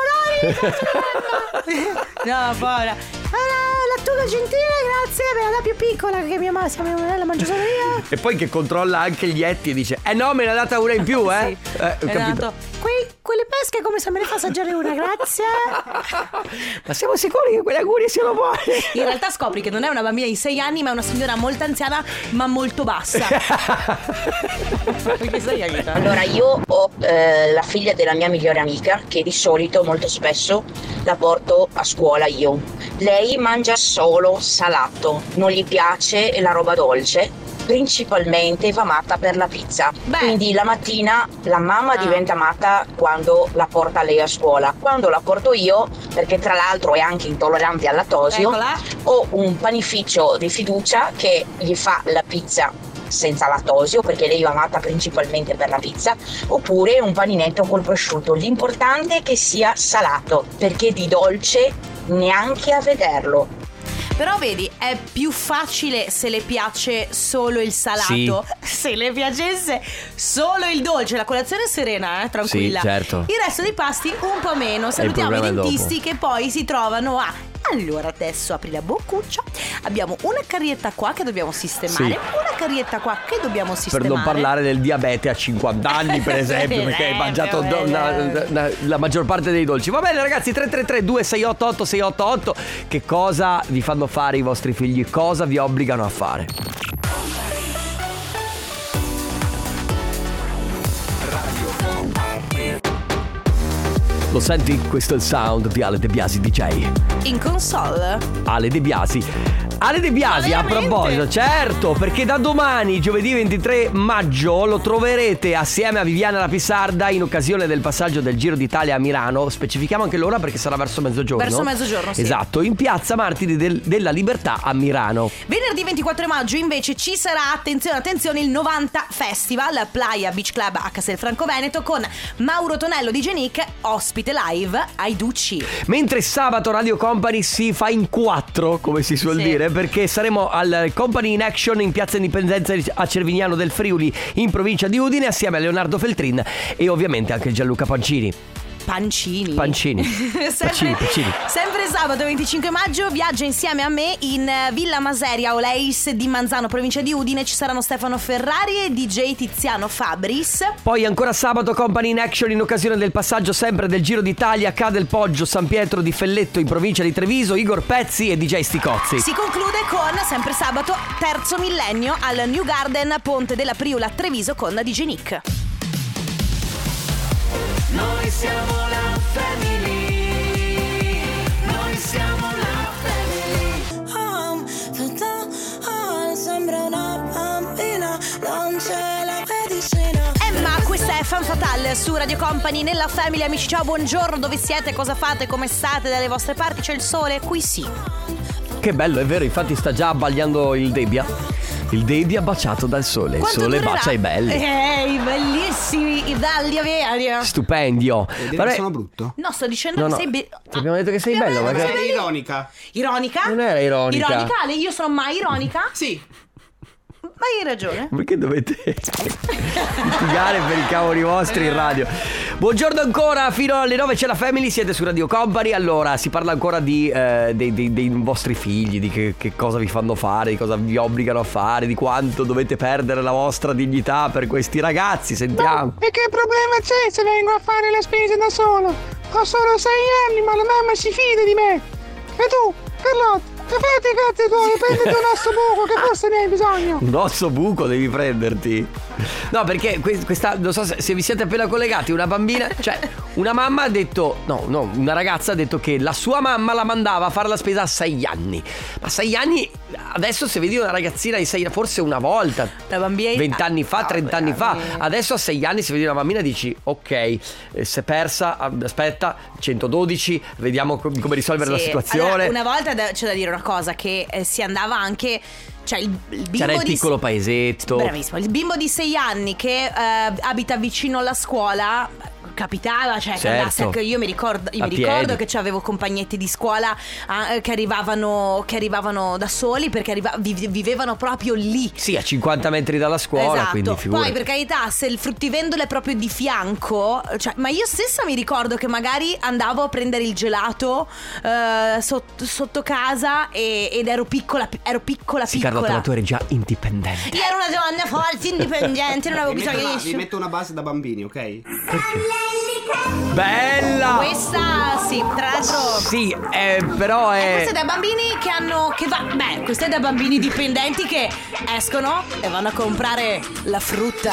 povera. Ah, lattuga gentile, grazie, me la dà più piccola che mia mamma, mia mamma la mangio solo io. E poi che controlla anche gli etti e dice: eh no, me ne ha data una in più, eh, Sì. eh ho capito. Esatto. Quei, quelle pesche come se me ne fa assaggiare una, grazie. Ma siamo sicuri che quelle augurie siano buone? In realtà scopri che non è una bambina di sei anni, ma è una signora molto anziana, ma molto bassa. Perché sei aiuta? Allora io ho eh, la figlia della mia migliore amica che di solito molto spesso la porto a scuola io. Lei mangia solo salato, non gli piace la roba dolce, principalmente va matta per la pizza. Beh. Quindi la mattina la mamma diventa matta quando la porta lei a scuola. Quando la porto io, perché tra l'altro è anche intollerante al lattosio, Eccola. ho un panificio di fiducia che gli fa la pizza senza lattosio, perché lei va matta principalmente per la pizza, oppure un paninetto col prosciutto. L'importante è che sia salato, perché di dolce neanche a vederlo. Però vedi, è più facile se le piace solo il salato. Se le piacesse solo il dolce. La colazione è serena, eh, tranquilla. Sì, certo. Il resto dei pasti un po' meno. Salutiamo i problema è dentisti dopo. che poi si trovano a... Allora adesso apri la boccuccia. Abbiamo una carrietta qua che dobbiamo sistemare, Sì. una carrietta qua che dobbiamo Per sistemare. non parlare del diabete a cinquanta anni, per esempio, perché hai mangiato do- una- una- la maggior parte dei dolci. Va bene ragazzi, tre tre tre due sei otto otto sei otto otto. Che cosa vi fanno fare i vostri figli? Cosa vi obbligano a fare? Lo senti? Questo è il sound di Ale De Biasi D J. In console. Ale De Biasi. Ale De Biasi, a proposito, certo, perché da domani, giovedì ventitré maggio, lo troverete assieme a Viviana La Pisarda in occasione del passaggio del Giro d'Italia a Milano. Specifichiamo anche l'ora perché sarà verso mezzogiorno. Verso mezzogiorno, sì. Esatto, in piazza Martiri del- della Libertà a Milano. Venerdì ventiquattro maggio invece ci sarà, attenzione attenzione, il novanta Festival a Playa Beach Club a Castelfranco Veneto con Mauro Tonello di Genic, ospite live ai Ducci. Mentre sabato Radio Company si fa in quattro, come si suol Sì. dire, perché saremo al Company in Action in Piazza Indipendenza a Cervignano del Friuli in provincia di Udine assieme a Leonardo Feltrin e ovviamente anche Gianluca Pancini. Pancini. Pancini. sempre, Pancini, Pancini. sempre sabato venticinque maggio viaggia insieme a me in eh, Villa Maseria Oleis di Manzano, provincia di Udine. Ci saranno Stefano Ferrari e D J Tiziano Fabris. Poi ancora sabato Company in Action in occasione del passaggio sempre del Giro d'Italia a Cadel Poggio San Pietro di Felletto in provincia di Treviso, Igor Pezzi e D J Sticozzi. Si conclude con, sempre sabato, terzo millennio al New Garden Ponte della Priula Treviso con D J Nick. Noi siamo la family. Noi siamo la family. Oh, tata, oh, sembra una bambina, non c'è la medicina. Emma, questa è Fan Fatale su Radio Company nella Family. Amici, ciao, buongiorno, dove siete, cosa fate, come state, dalle vostre parti c'è il sole? Qui sì. Che bello, è vero, infatti sta già abbagliando il Debbia. Il Debbia baciato dal sole. Quanto il sole durerà? bacia i belli. Ehi, bellissimi, i belli averi. Stupendio. Vabbè, sono brutto? No, sto dicendo No, che no. sei be- ti abbiamo detto che sei bello, ma che... Sei ironica. Ironica? Non era ironica. Ironica? Ale, io sono mai ironica? Sì. ma hai ragione. Perché dovete litigare per i cavoli vostri in radio? Buongiorno ancora, fino alle nove c'è la Family, siete su Radio Company. Allora, si parla ancora di eh, dei, dei, dei vostri figli, di che, che cosa vi fanno fare, di cosa vi obbligano a fare, di quanto dovete perdere la vostra dignità per questi ragazzi. Sentiamo. E che problema c'è se vengo a fare le spese da solo? Ho solo sei anni, ma la mamma si fida di me. E tu, Carlotta? Che fate i cazzi tuoi? Prenditi un osso buco, che forse ne hai bisogno. Un osso buco devi prenderti. No, perché questa, non so se, se vi siete appena collegati, una bambina, cioè una mamma ha detto, no, no, una ragazza ha detto che la sua mamma la mandava a fare la spesa a sei anni. Ma sei anni, adesso se vedi una ragazzina di sei, forse una volta, la bambina vent'anni fa, trent'anni fa. Adesso a sei anni se vedi una bambina dici, ok, eh, si è persa, aspetta, centododici, vediamo com- come risolvere sì. la situazione. Allora, una volta da, c'è da dire una cosa, che eh, si andava anche, cioè il, il bimbo c'era il di piccolo se- paesetto. Bravissimo, il bimbo di sei anni che eh, abita vicino alla scuola. Capitava, cioè certo. che andasse anche io mi ricordo, io mi ricordo che avevo compagnetti di scuola eh, che arrivavano che arrivavano da soli perché arriva, viv- vivevano proprio lì. Sì, a cinquanta metri dalla scuola, esatto. quindi figurati. Poi per carità, se il fruttivendolo è proprio di fianco, cioè, ma io stessa mi ricordo che magari andavo a prendere il gelato eh, sotto, sotto casa e, ed ero piccola ero piccola sì, piccola. Carlotta, ma tu eri già indipendente. Io ero una donna forte, indipendente, non avevo vi bisogno metto, di una, nessuno. vi metto una base da bambini, ok? Perché? Bella! Questa sì, tra l'altro sì, eh, però è... Eh, questa è da bambini che hanno che va, beh, questa è da bambini dipendenti che escono e vanno a comprare la frutta.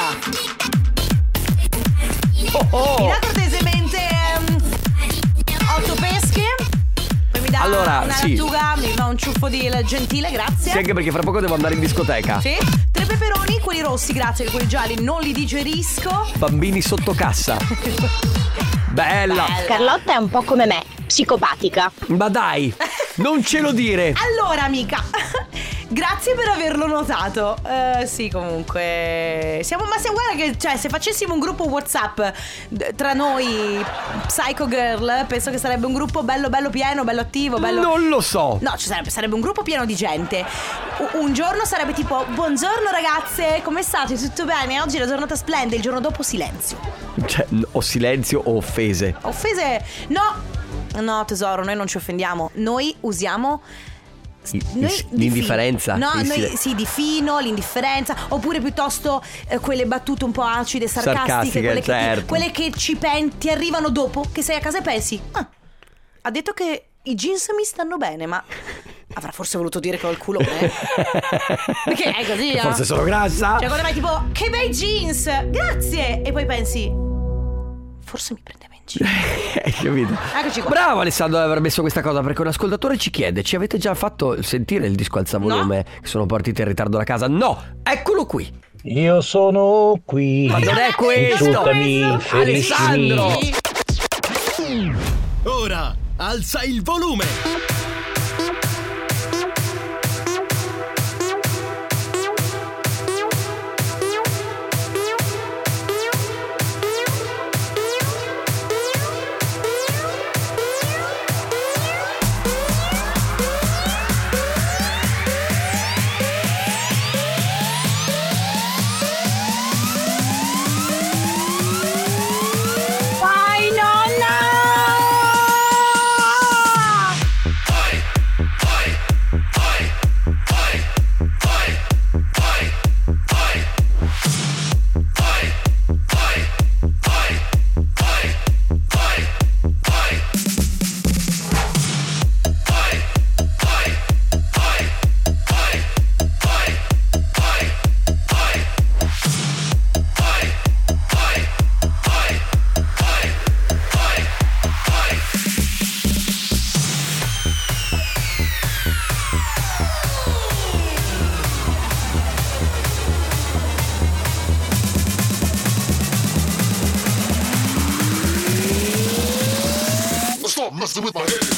Oh, oh. Mi dà cortesemente um, otto pesche. Poi mi dà allora, una sì. lattuga, mi fa un ciuffo di gentile, grazie. Sì, anche perché fra poco devo andare in discoteca. Sì. Tre peperoni, quelli rossi, grazie, quelli gialli non li digerisco. Bambini sotto cassa. Bella. Bella. Carlotta è un po' come me, psicopatica. Ma dai, non ce lo dire. Allora, amica, grazie per averlo notato. Uh, sì, comunque siamo, ma se guarda che, cioè, se facessimo un gruppo WhatsApp tra noi Psycho Girl, penso che sarebbe un gruppo bello bello pieno, bello attivo, bello... Non lo so. No, ci sarebbe, sarebbe un gruppo pieno di gente. U- un giorno sarebbe tipo: buongiorno ragazze, come state? Tutto bene? Oggi è la giornata splende. Il giorno dopo silenzio. Cioè, o silenzio o offese. Offese? No, no tesoro, noi non ci offendiamo. Noi usiamo Noi l'indifferenza. No, noi sì, di fino, l'indifferenza. Oppure piuttosto eh, quelle battute un po' acide, sarcastiche, sarcastiche, quelle, certo. che ti, quelle che ci pen- ti arrivano dopo, che sei a casa e pensi ah, ha detto che i jeans mi stanno bene, ma avrà forse voluto dire che ho il culone, eh? Perché è così, che no? forse sono grassa. Cioè quando vai tipo che bei jeans, grazie. E poi pensi forse mi prendeva in giro. Hai capito? Eccoci qua. Bravo Alessandro ad aver messo questa cosa, perché un ascoltatore ci chiede: ci avete già fatto sentire il disco alzavolume? No. Che sono partiti in ritardo da casa? No, eccolo qui. Io sono qui. Ma non è questo. Insultami, feriscimi. Alessandro. Ora alza il volume. Messing with my head.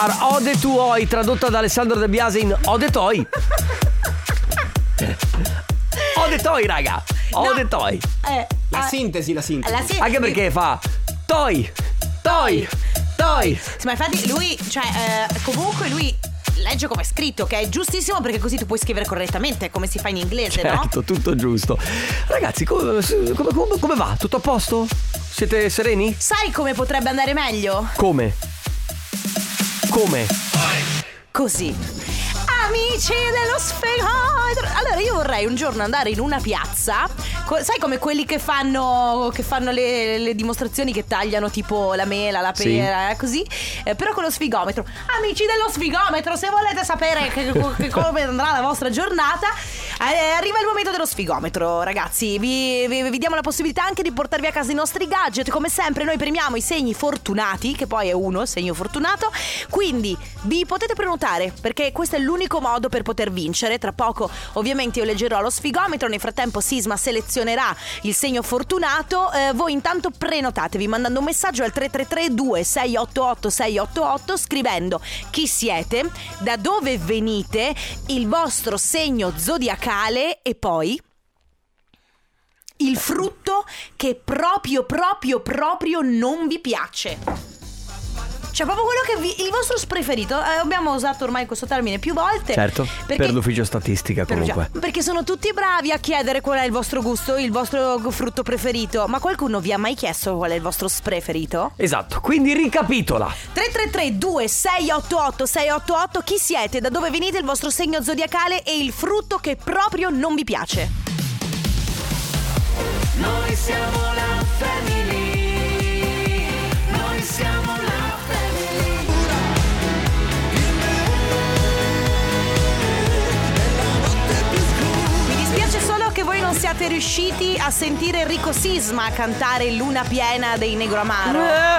Star, Ode tuoi, tradotta da Alessandro De Biasi in Ode toi. Ode toi, raga. Ode No. toi. Eh, La eh, sintesi, la sintesi. la sì- Anche perché fa toi, toi, toi. Sì, ma infatti lui, cioè, eh, comunque lui legge come è scritto, che è giustissimo, perché così tu puoi scrivere correttamente, come si fa in inglese, no? Certo, tutto giusto. Ragazzi, come, come, come- come va? Tutto a posto? Siete sereni? Sai come potrebbe andare meglio? Come? Come? Così. Amici dello sfegato. Allora io vorrei un giorno andare in una piazza, co- sai come quelli che fanno Che fanno le, le dimostrazioni, che tagliano tipo la mela, la Sì. pera, eh, così, eh, però con lo sfigometro. Amici dello sfigometro, se volete sapere che, che come andrà la vostra giornata, eh, arriva il momento dello sfigometro, ragazzi. vi, vi, vi diamo la possibilità anche di portarvi a casa i nostri gadget. Come sempre noi premiamo i segni fortunati, che poi è uno segno fortunato. Quindi vi potete prenotare, perché questo è l'unico modo per poter vincere. Tra poco ovviamente io leggerò lo sfigometro. Nel frattempo Sisma selezionerà il segno fortunato. eh, Voi intanto prenotatevi mandando un messaggio al tre tre tre due sei otto otto sei otto otto, scrivendo chi siete, da dove venite, il vostro segno zodiacale e poi il frutto che proprio proprio proprio non vi piace. Cioè proprio quello che vi, il vostro preferito. eh, Abbiamo usato ormai questo termine più volte. Certo, perché, per l'ufficio statistica per- comunque. Perché sono tutti bravi a chiedere qual è il vostro gusto, il vostro frutto preferito. Ma qualcuno vi ha mai chiesto qual è il vostro preferito? Esatto, quindi ricapitola. tre tre tre due sei otto otto sei otto otto. Chi siete, da dove venite, il vostro segno zodiacale e il frutto che proprio non vi piace. Noi siamo la family. Noi siamo la family. Mi dispiace solo che voi non siate riusciti a sentire Enrico Sisma cantare Luna piena dei Negro Amaro.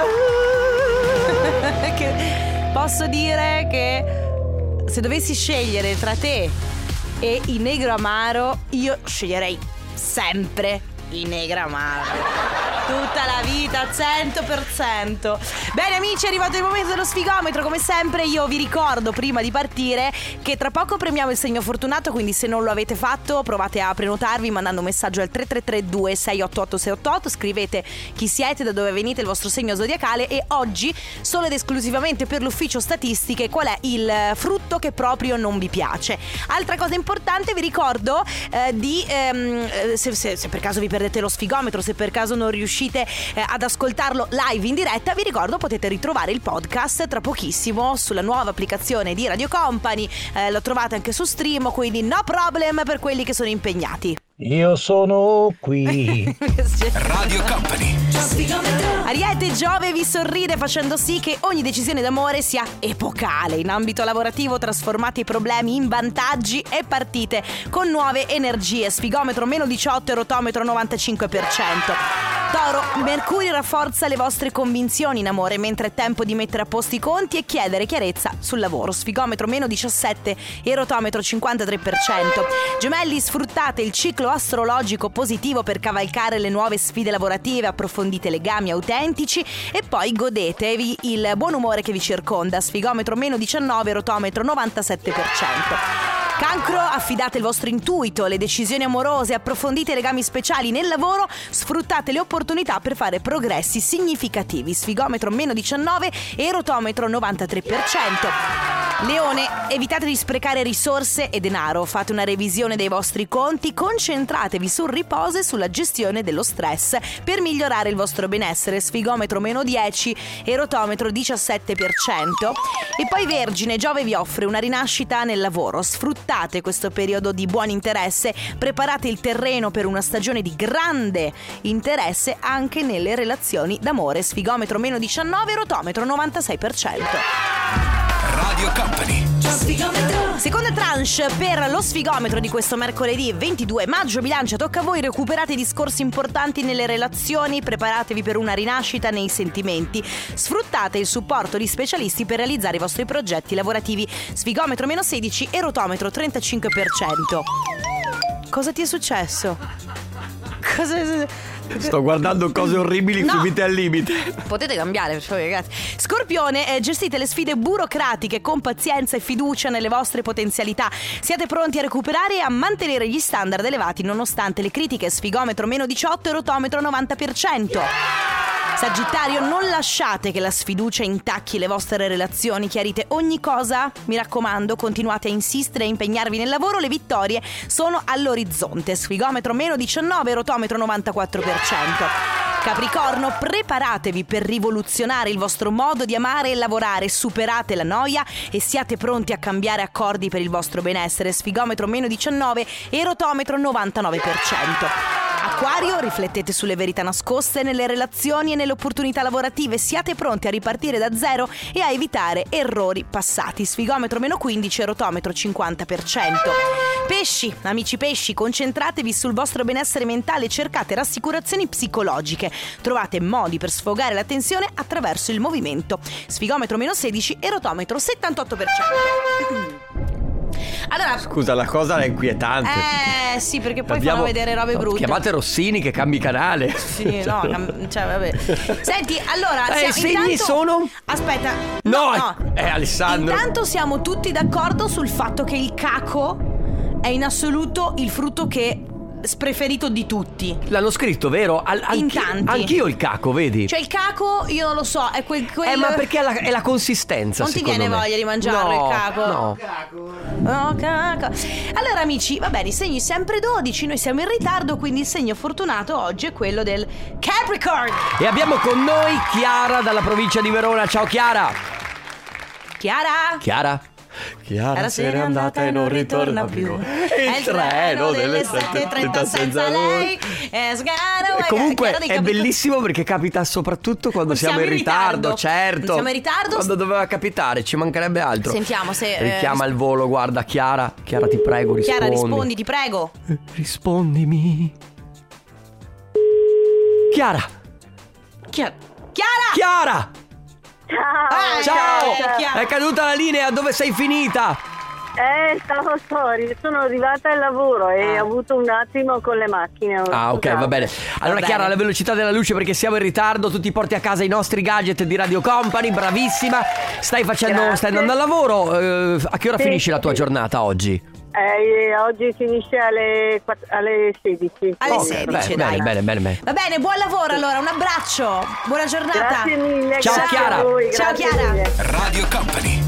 Che posso dire che se dovessi scegliere tra te e i Negro Amaro, io sceglierei sempre i Negro Amaro. Tutta la vita, cento per cento. Bene amici, è arrivato il momento dello sfigometro. Come sempre io vi ricordo prima di partire che tra poco premiamo il segno fortunato. Quindi se non lo avete fatto provate a prenotarvi mandando un messaggio al tre tre tre due sei otto otto sei otto otto. Scrivete chi siete, da dove venite, il vostro segno zodiacale. E oggi solo ed esclusivamente per l'ufficio statistiche qual è il frutto che proprio non vi piace. Altra cosa importante, vi ricordo eh, di ehm, se, se, se per caso vi perdete lo sfigometro, se per caso non riuscite eh, ad ascoltarlo live in diretta, vi ricordo potete ritrovare il podcast tra pochissimo sulla nuova applicazione di Radio Company. eh, Lo trovate anche su Stream, quindi no problem per quelli che sono impegnati. Io sono qui. Radio Company. Ariete, Giove vi sorride facendo sì che ogni decisione d'amore sia epocale. In ambito lavorativo trasformate i problemi in vantaggi e partite con nuove energie. Sfigometro meno diciotto e rotometro novantacinque per cento. Toro, Mercurio rafforza le vostre convinzioni in amore, mentre è tempo di mettere a posto i conti e chiedere chiarezza sul lavoro. Sfigometro meno diciassette e rotometro cinquantatré per cento. Gemelli, sfruttate il ciclo astrologico positivo per cavalcare le nuove sfide lavorative, approfondite legami autentici e poi godetevi il buon umore che vi circonda. Sfigometro meno diciannove, rotometro novantasette per cento. Cancro, affidate il vostro intuito alle decisioni amorose, approfondite i legami speciali nel lavoro, sfruttate le opportunità per fare progressi significativi. Sfigometro meno diciannove e rotometro novantatré per cento. Leone, evitate di sprecare risorse e denaro, fate una revisione dei vostri conti, concentratevi sul riposo e sulla gestione dello stress per migliorare il vostro benessere. Sfigometro meno dieci e rotometro diciassette per cento. E poi Vergine, Giove vi offre una rinascita nel lavoro, sfruttate questo periodo di buon interesse, preparate il terreno per una stagione di grande interesse anche nelle relazioni d'amore. Sfigometro meno diciannove, rotometro novantasei per cento. Radio Company. Seconda tranche per lo sfigometro di questo mercoledì ventidue maggio. Bilancia, tocca a voi, recuperate discorsi importanti nelle relazioni, preparatevi per una rinascita nei sentimenti, sfruttate il supporto di specialisti per realizzare i vostri progetti lavorativi. Sfigometro meno sedici e rotometro trentacinque per cento. Cosa ti è successo? Cosa... Sto guardando cose orribili No. subite al limite. Potete cambiare, per favore, ragazzi. Scorpione, eh, gestite le sfide burocratiche con pazienza e fiducia nelle vostre potenzialità. Siate pronti a recuperare e a mantenere gli standard elevati nonostante le critiche. Sfigometro meno diciotto e rotometro novanta per cento. Sagittario, non lasciate che la sfiducia intacchi le vostre relazioni, chiarite ogni cosa, mi raccomando, continuate a insistere e impegnarvi nel lavoro, le vittorie sono all'orizzonte. Sfigometro meno diciannove, rotometro novantaquattro per cento. Capricorno, preparatevi per rivoluzionare il vostro modo di amare e lavorare, superate la noia e siate pronti a cambiare accordi per il vostro benessere. Sfigometro meno diciannove e rotometro novantanove per cento. Acquario, riflettete sulle verità nascoste nelle relazioni e nelle opportunità lavorative, siate pronti a ripartire da zero e a evitare errori passati. Sfigometro meno quindici e rotometro cinquanta per cento. Pesci, amici pesci, concentratevi sul vostro benessere mentale, cercate rassicurazioni psicologiche, trovate modi per sfogare la tensione attraverso il movimento. Sfigometro meno sedici e rotometro settantotto per cento. Allora, scusa, la cosa è inquietante. Eh sì, perché poi Abbiamo- fanno vedere robe no, brutte. Chiamate Rossini che cambi canale. Sì, no, cam- cioè vabbè. Senti, allora Eh, siamo- i segni intanto- sono? Aspetta. No, no. è Alessandro. Intanto siamo tutti d'accordo sul fatto che il caco è in assoluto il frutto che preferito di tutti. L'hanno scritto, vero? Al- In anchi- tanti. Anch'io il caco, vedi? Cioè il caco, io non lo so, è quel, quel... Eh, ma perché è la, è la consistenza, Non ti secondo viene me. voglia di mangiarlo No, il caco? No. No, caco. Allora amici, va bene, i segni sempre dodici, noi siamo in ritardo, quindi il segno fortunato oggi è quello del Capricorn. E abbiamo con noi Chiara dalla provincia di Verona. Ciao Chiara. Chiara? Chiara. Chiara Era se n'è andata e non ritorna più. È Il treno delle sette e trenta senza lei. È sgano, E comunque Chiara dei è Capricorn- bellissimo perché capita soprattutto quando siamo, in ritardo, certo. Siamo in ritardo. Quando doveva capitare, ci mancherebbe altro. Sentiamo se, eh, Richiama al volo, guarda Chiara. Chiara, ti prego, rispondi. Chiara, rispondi, ti prego. Rispondimi. Chiara. Chiara. Chiara! Chiara! Ah, Ciao! Chiara. È caduta la linea, dove sei finita? Eh, stavo sorry, sono arrivata al lavoro e ho avuto un attimo con le macchine. Ah, ok, va bene. Allora Va Chiara, bene. la velocità della luce perché siamo in ritardo, tu ti porti a casa i nostri gadget di Radio Company, bravissima. Stai facendo, Grazie. stai andando al lavoro, eh, a che ora Sì, finisci la tua sì. giornata oggi? Eh, oggi finisce alle, quatt- alle sedici. Alle Ok, sedici, bene, dai. bene, bene, bene, bene. Va bene, buon lavoro allora, un abbraccio. Buona giornata. Grazie mille. Ciao, grazie Chiara. a voi, Ciao, grazie Chiara. mille. Radio Company.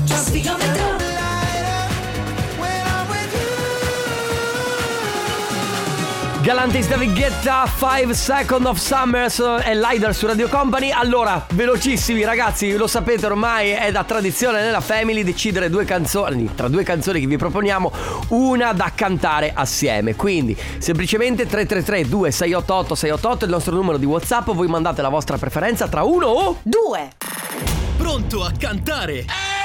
Galantis David Guetta, five Seconds of Summers e Lider su Radio Company. Allora, velocissimi ragazzi, lo sapete ormai, è da tradizione nella Family decidere due canzoni, tra due canzoni che vi proponiamo, una da cantare assieme. Quindi, semplicemente tre tre tre due sei otto otto sei otto otto è il nostro numero di WhatsApp, voi mandate la vostra preferenza tra uno o due. Pronto a cantare?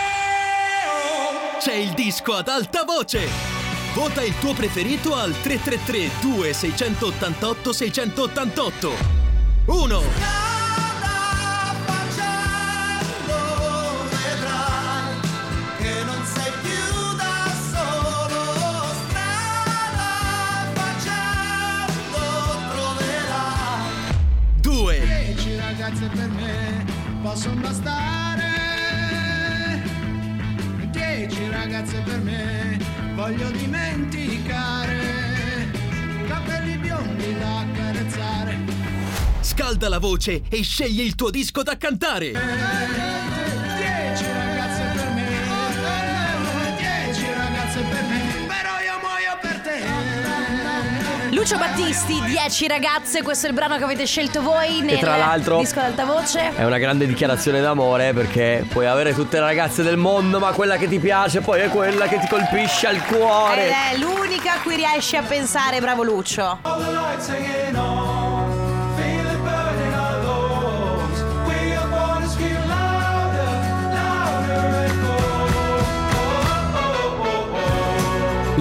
C'è il disco ad alta voce! Vota il tuo preferito al tre tre tre due sei otto otto sei otto otto. uno. due. Dieci ragazze per me possono bastare. Dieci ragazze per me voglio dimenticare. Capelli biondi da accarezzare. Scalda la voce e scegli il tuo disco da cantare. Dieci ragazze per me. Dieci ragazze per me. Però io muoio per te. Lucio Battisti, dieci ragazze, questo è il brano che avete scelto voi nel E tra l'altro disco ad alta voce. è una grande dichiarazione d'amore perché puoi avere tutte le ragazze del mondo, ma quella che ti piace poi è quella che ti colpisce al cuore. Ed è l'unica a cui riesci a pensare, bravo Lucio.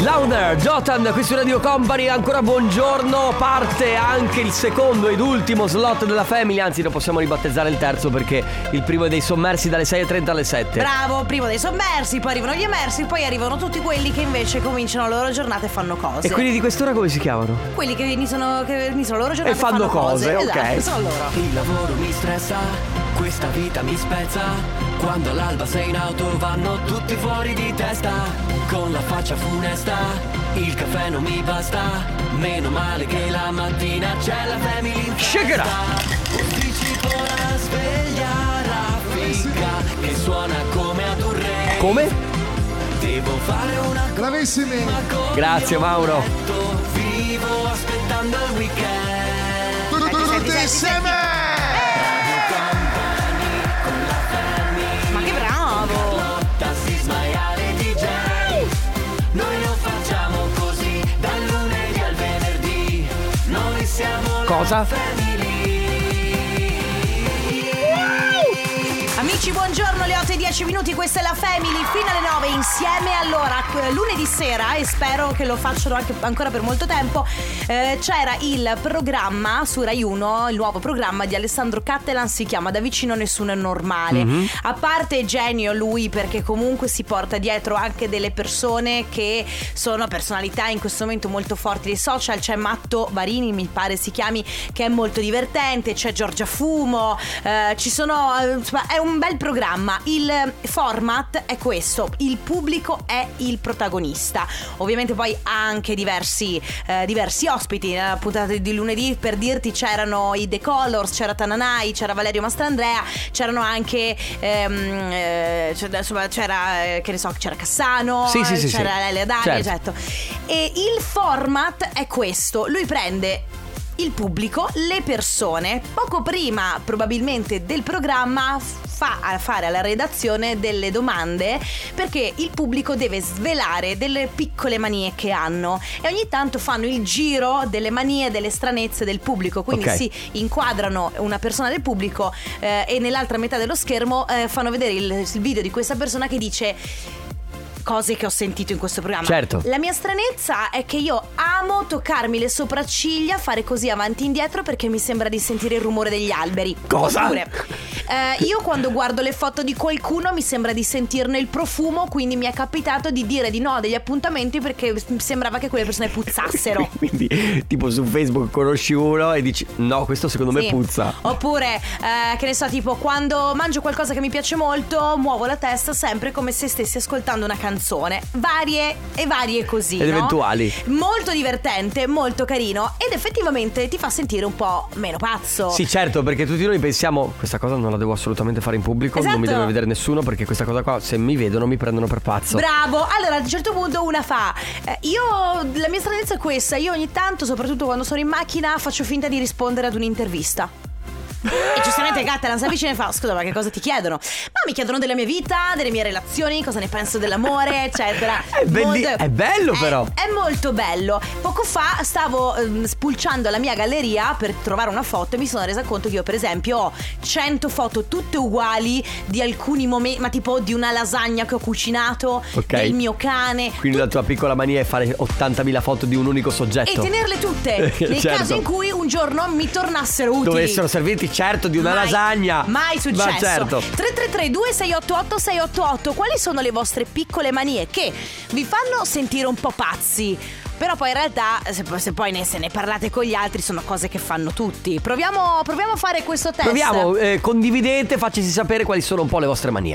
Launer, Jotan, qui su Radio Company, ancora buongiorno. Parte anche il secondo ed ultimo slot della Family. Anzi, non possiamo ribattezzare il terzo perché il primo è dei sommersi dalle sei e trenta alle sette. Bravo, primo dei sommersi, poi arrivano gli emersi, poi arrivano tutti quelli che invece cominciano la loro giornata e fanno cose. E quelli di quest'ora come si chiamano? Quelli che iniziano, che iniziano la loro giornata e fanno, e fanno cose, cose. ok. Esatto, sono loro. Il lavoro mi stressa, questa vita mi spezza. Quando all'alba sei in auto vanno tutti fuori di testa. Con la faccia funesta, il caffè non mi basta. Meno male che la mattina c'è la Family in festa. Shake it up! Posticipo la sveglia raffica che suona come ad un re. Come? Devo fare una bravissimi. Grazie Mauro. Vivo aspettando il weekend. Tutti insieme. Ma che bravo. Noi lo facciamo così dal lunedì al venerdì. Noi siamo cosa? Amici, buongiorno, le otto e dieci minuti, questa è la Family, fino alle nove insieme. Allora, lunedì sera, e spero che lo facciano anche ancora per molto tempo, eh, c'era il programma su Rai uno, il nuovo programma di Alessandro Cattelan, si chiama Da vicino nessuno è normale. Mm-hmm. A parte genio lui, perché comunque si porta dietro anche delle persone che sono personalità in questo momento molto forti dei social. C'è Matto Varini, mi pare si chiami, che è molto divertente, c'è Giorgia Fumo, eh, ci sono, eh, è un bel programma. Il format è questo: il pubblico è il protagonista. Ovviamente poi ha anche diversi eh, diversi ospiti. Nella puntata di lunedì, per dirti, c'erano i The Colors, c'era Tananai, c'era Valerio Mastrandrea, c'erano anche ehm, eh, c'era, c'era eh, che ne so, c'era Cassano, sì, sì, sì, c'era sì. Lele Dario, certo. E il format è questo: lui prende il pubblico, le persone, poco prima probabilmente del programma fa a fare alla redazione delle domande, perché il pubblico deve svelare delle piccole manie che hanno, e ogni tanto fanno il giro delle manie, delle stranezze del pubblico, quindi okay. si inquadrano una persona del pubblico eh, e nell'altra metà dello schermo eh, fanno vedere il, il video di questa persona che dice cose che ho sentito in questo programma. Certo. La mia stranezza è che io amo toccarmi le sopracciglia, fare così avanti e indietro, perché mi sembra di sentire il rumore degli alberi. Cosa? Oppure eh, io quando guardo le foto di qualcuno mi sembra di sentirne il profumo, quindi mi è capitato di dire di no a degli appuntamenti perché mi sembrava che quelle persone puzzassero. Quindi tipo su Facebook conosci uno e dici no, questo secondo me sì. puzza. Oppure eh, che ne so, tipo quando mangio qualcosa che mi piace molto, muovo la testa sempre come se stessi ascoltando una canzone. Varie e varie così, ed no? eventuali. Molto divertente, molto carino, ed effettivamente ti fa sentire un po' meno pazzo. Sì, certo, perché tutti noi pensiamo questa cosa non la devo assolutamente fare in pubblico, esatto. Non mi deve vedere nessuno, perché questa cosa qua, se mi vedono, mi prendono per pazzo. Bravo. Allora a un certo punto una fa eh, io, la mia stranezza è questa: io ogni tanto, soprattutto quando sono in macchina, faccio finta di rispondere ad un'intervista. E giustamente Cattelan si avvicina e fa: scusa, ma che cosa ti chiedono? Ma mi chiedono della mia vita, delle mie relazioni, cosa ne penso dell'amore, eccetera. È, belli- molto, è bello però è, è molto bello. Poco fa stavo um, spulciando la mia galleria per trovare una foto e mi sono resa conto che io per esempio ho cento foto tutte uguali di alcuni momenti, ma tipo di una lasagna che ho cucinato, okay. del mio cane. Quindi tu... la tua piccola mania è fare ottantamila foto di un unico soggetto e tenerle tutte nel certo. caso in cui un giorno mi tornassero utili, dovessero servirti, certo, di una mai, lasagna. Mai successo. Ma certo. tre tre tre due sei otto otto sei otto otto. Quali sono le vostre piccole manie che vi fanno sentire un po' pazzi? Però poi in realtà se, se poi ne, se ne parlate con gli altri sono cose che fanno tutti. Proviamo, proviamo a fare questo test. Proviamo, eh, condividete, faccici sapere quali sono un po' le vostre manie.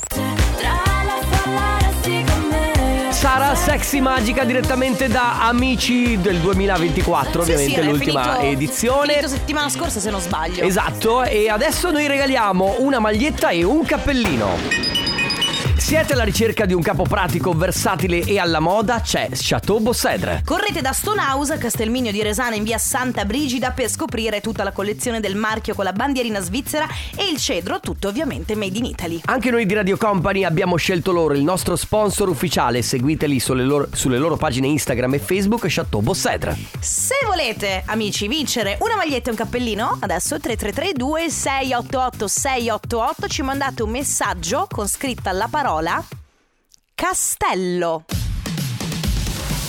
Sara Sexy Magica direttamente da Amici del duemilaventiquattro, sì, ovviamente sì, l'ultima finito, edizione. Finito settimana scorsa se non sbaglio. Esatto, e adesso noi regaliamo una maglietta e un cappellino. Siete alla ricerca di un capo pratico, versatile e alla moda? C'è Chateau Bossedre. Correte da Stone House, Castelmigno di Resana in via Santa Brigida, per scoprire tutta la collezione del marchio con la bandierina svizzera e il cedro, tutto ovviamente made in Italy. Anche noi di Radio Company abbiamo scelto loro il nostro sponsor ufficiale. Seguiteli sulle loro, sulle loro pagine Instagram e Facebook, Chateau Bossedre. Se volete, amici, vincere una maglietta e un cappellino, adesso tre tre tre due sei otto otto sei otto otto, ci mandate un messaggio con scritta la parola Castello.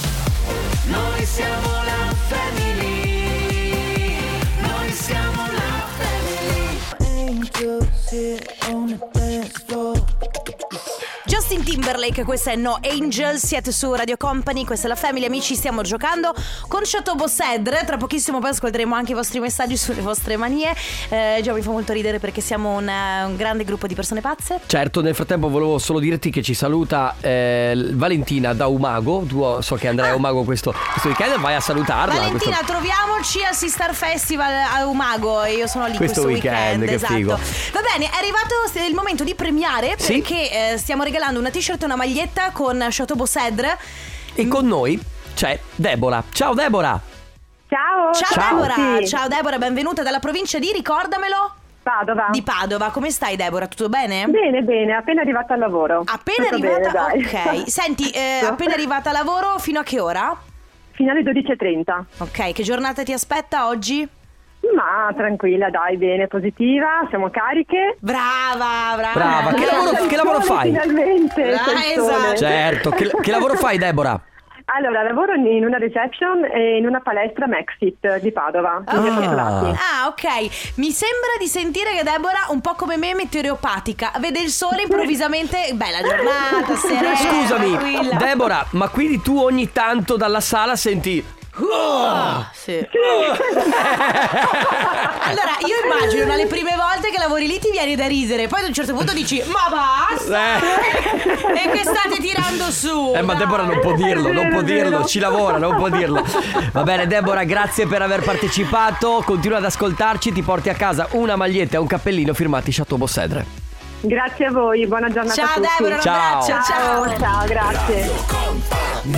siamo la family. Noi siamo la family. Angels here on the dance floor. Justin Timberlake, questa è No Angel, siete su Radio Company, questa è la Family, amici, stiamo giocando con Chateau Bossedre, tra pochissimo poi ascolteremo anche i vostri messaggi sulle vostre manie, eh, già mi fa molto ridere perché siamo un, un grande gruppo di persone pazze. Certo, nel frattempo volevo solo dirti che ci saluta eh, Valentina da Umago, tu so che andrai a Umago questo, questo weekend, vai a salutarla. Valentina, questo... troviamoci al Sistar Festival a Umago e io sono lì questo, questo weekend, weekend che esatto. figo. Va bene, è arrivato il momento di premiare perché sì? eh, stiamo regalando una t-shirt e una maglietta con Chateau Bossedre. E con noi c'è Deborah. Ciao Deborah. Ciao. Ciao, Ciao. Deborah. Sì. Ciao Deborah, benvenuta dalla provincia di, ricordamelo, Padova. Di Padova. Come stai Deborah? Tutto bene? Bene, bene, appena arrivata al lavoro. Appena Tutto arrivata, bene, dai. ok. Senti, eh, appena arrivata al lavoro, fino a che ora? Fino alle dodici e trenta. Ok, che giornata ti aspetta oggi? Ma tranquilla, dai, bene, positiva, siamo cariche. Brava, brava. Brava, che lavoro, che lavoro fai? Finalmente. Ah, c'è il sole. esatto. Certo, che, che lavoro fai Deborah? Allora, lavoro in una reception e in una palestra Maxit di Padova. Ah. Ah, ok. Mi sembra di sentire che Deborah, un po' come me, meteoropatica. Vede il sole improvvisamente. Bella giornata, serena. Scusami, tranquilla. Deborah, ma quindi tu ogni tanto dalla sala senti... Oh, sì. Allora io immagino dalle prime volte che lavori lì ti viene da ridere, poi ad un certo punto dici ma basta, Eh. e che state tirando su. Eh ma Deborah non può dirlo, non può dirlo, ci lavora, non può dirlo. Va bene Deborah, grazie per aver partecipato. Continua ad ascoltarci, ti porti a casa una maglietta e un cappellino firmati Chateau Bossedre. Grazie a voi, buona giornata Ciao a tutti. Deborah, un Ciao. abbraccio, ciao. Ciao, ciao, grazie.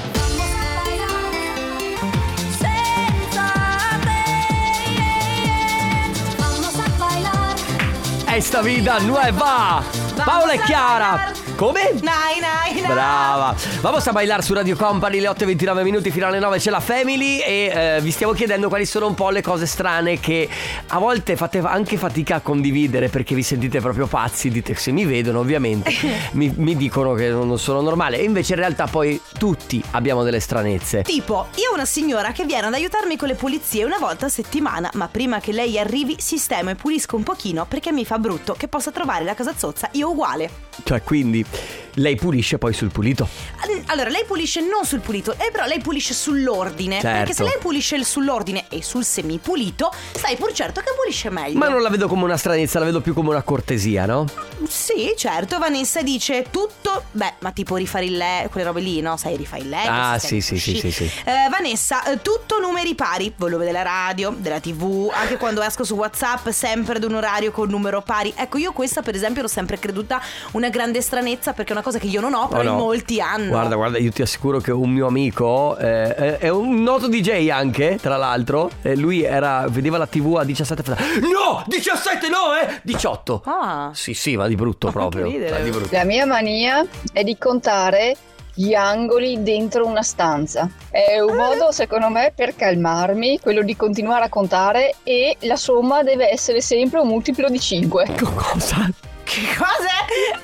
Esta vida nueva. Paola e Chiara. Come? Nai, nai, nai. Brava. Vamos a bailar su Radio Company, le otto e ventinove minuti fino alle nove c'è la Family. E eh, vi stiamo chiedendo quali sono un po' le cose strane che a volte fate anche fatica a condividere, perché vi sentite proprio pazzi. Dite, se mi vedono ovviamente mi, mi dicono che non sono normale. E invece in realtà poi tutti abbiamo delle stranezze. Tipo, io ho una signora che viene ad aiutarmi con le pulizie una volta a settimana, ma prima che lei arrivi sistemo e pulisco un pochino perché mi fa brutto che possa trovare la casa zozza io uguale. Cioè quindi lei pulisce poi sul pulito. Allora lei pulisce non sul pulito, eh, però lei pulisce sull'ordine. Certo. Perché se lei pulisce il sull'ordine e sul semipulito, stai pur certo che pulisce meglio. Ma non la vedo come una stranezza, la vedo più come una cortesia, no? Sì, certo. Vanessa dice tutto. Beh, ma tipo rifare il letto, quelle robe lì, no? Sai, rifare il letto. Ah sistemi sì sì, sì sì sì eh, Vanessa, eh, tutto numeri pari. Volume della radio, della tv. Anche quando esco su WhatsApp, sempre ad un orario con numero pari. Ecco, io questa per esempio l'ho sempre creduta una grande stranezza, perché è una cosa che io non ho, però Oh, no. in molti hanno. Guarda, guarda, io ti assicuro che un mio amico eh, è un noto D J anche, tra l'altro. eh, Lui era, vedeva la tv a diciassette. No, diciassette no, eh diciotto. Ah. Sì, sì, va di brutto proprio. Va di brutto. La mia mania è di contare gli angoli dentro una stanza. È un modo, secondo me, per calmarmi, quello di continuare a contare, e la somma deve essere sempre un multiplo di cinque. Cosa? Che cosa?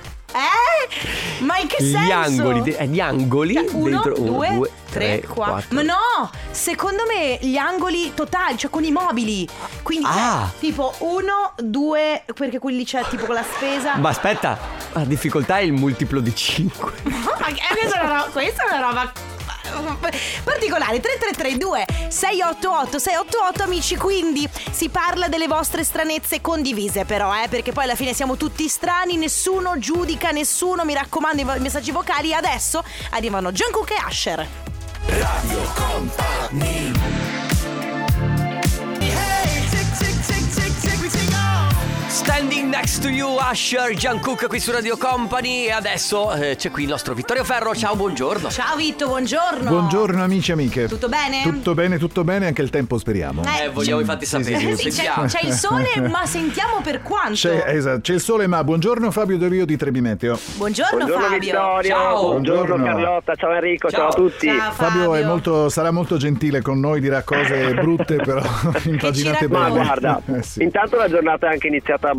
Eh? Ma in che Gli senso? angoli, de- eh, gli angoli Cioè, uno, dentro due, uno, due, tre, tre, quattro. quattro. Ma no, secondo me gli angoli totali, cioè con i mobili. Quindi Ah. eh, tipo uno, due, perché quelli c'è tipo con la spesa. Ma aspetta, la difficoltà è il multiplo di cinque. Ma che- questa è una roba, questa è una roba particolare. Tre tre tre due sei otto otto sei otto otto, amici. Quindi si parla delle vostre stranezze condivise, però eh perché poi alla fine siamo tutti strani, nessuno giudica nessuno. Mi raccomando, i vo- i messaggi vocali. Adesso arrivano Jungkook e Usher. Radio Company. Standing next to you, Usher, Jungkook qui su Radio Company. E adesso eh, c'è qui il nostro Vittorio Ferro. Ciao, buongiorno. Ciao Vitto, buongiorno. Buongiorno amici e amiche. Tutto bene? Tutto bene, tutto bene, anche il tempo speriamo. Eh, Eh, vogliamo infatti sapere. sì, Sì, c'è, Sentiamo. c'è il sole, ma sentiamo per quanto. C'è, esatto, c'è il sole, ma buongiorno Fabio De Rio di Trebimeteo. Buongiorno, Buongiorno Fabio. Vittorio, Ciao. buongiorno Buongiorno. Carlotta, ciao Enrico, ciao, a tutti. Ciao, Fabio, Fabio. è molto, sarà molto gentile con noi, dirà cose brutte, però impaginate Ma bene. guarda, Eh, sì. intanto la giornata è anche iniziata abbastanza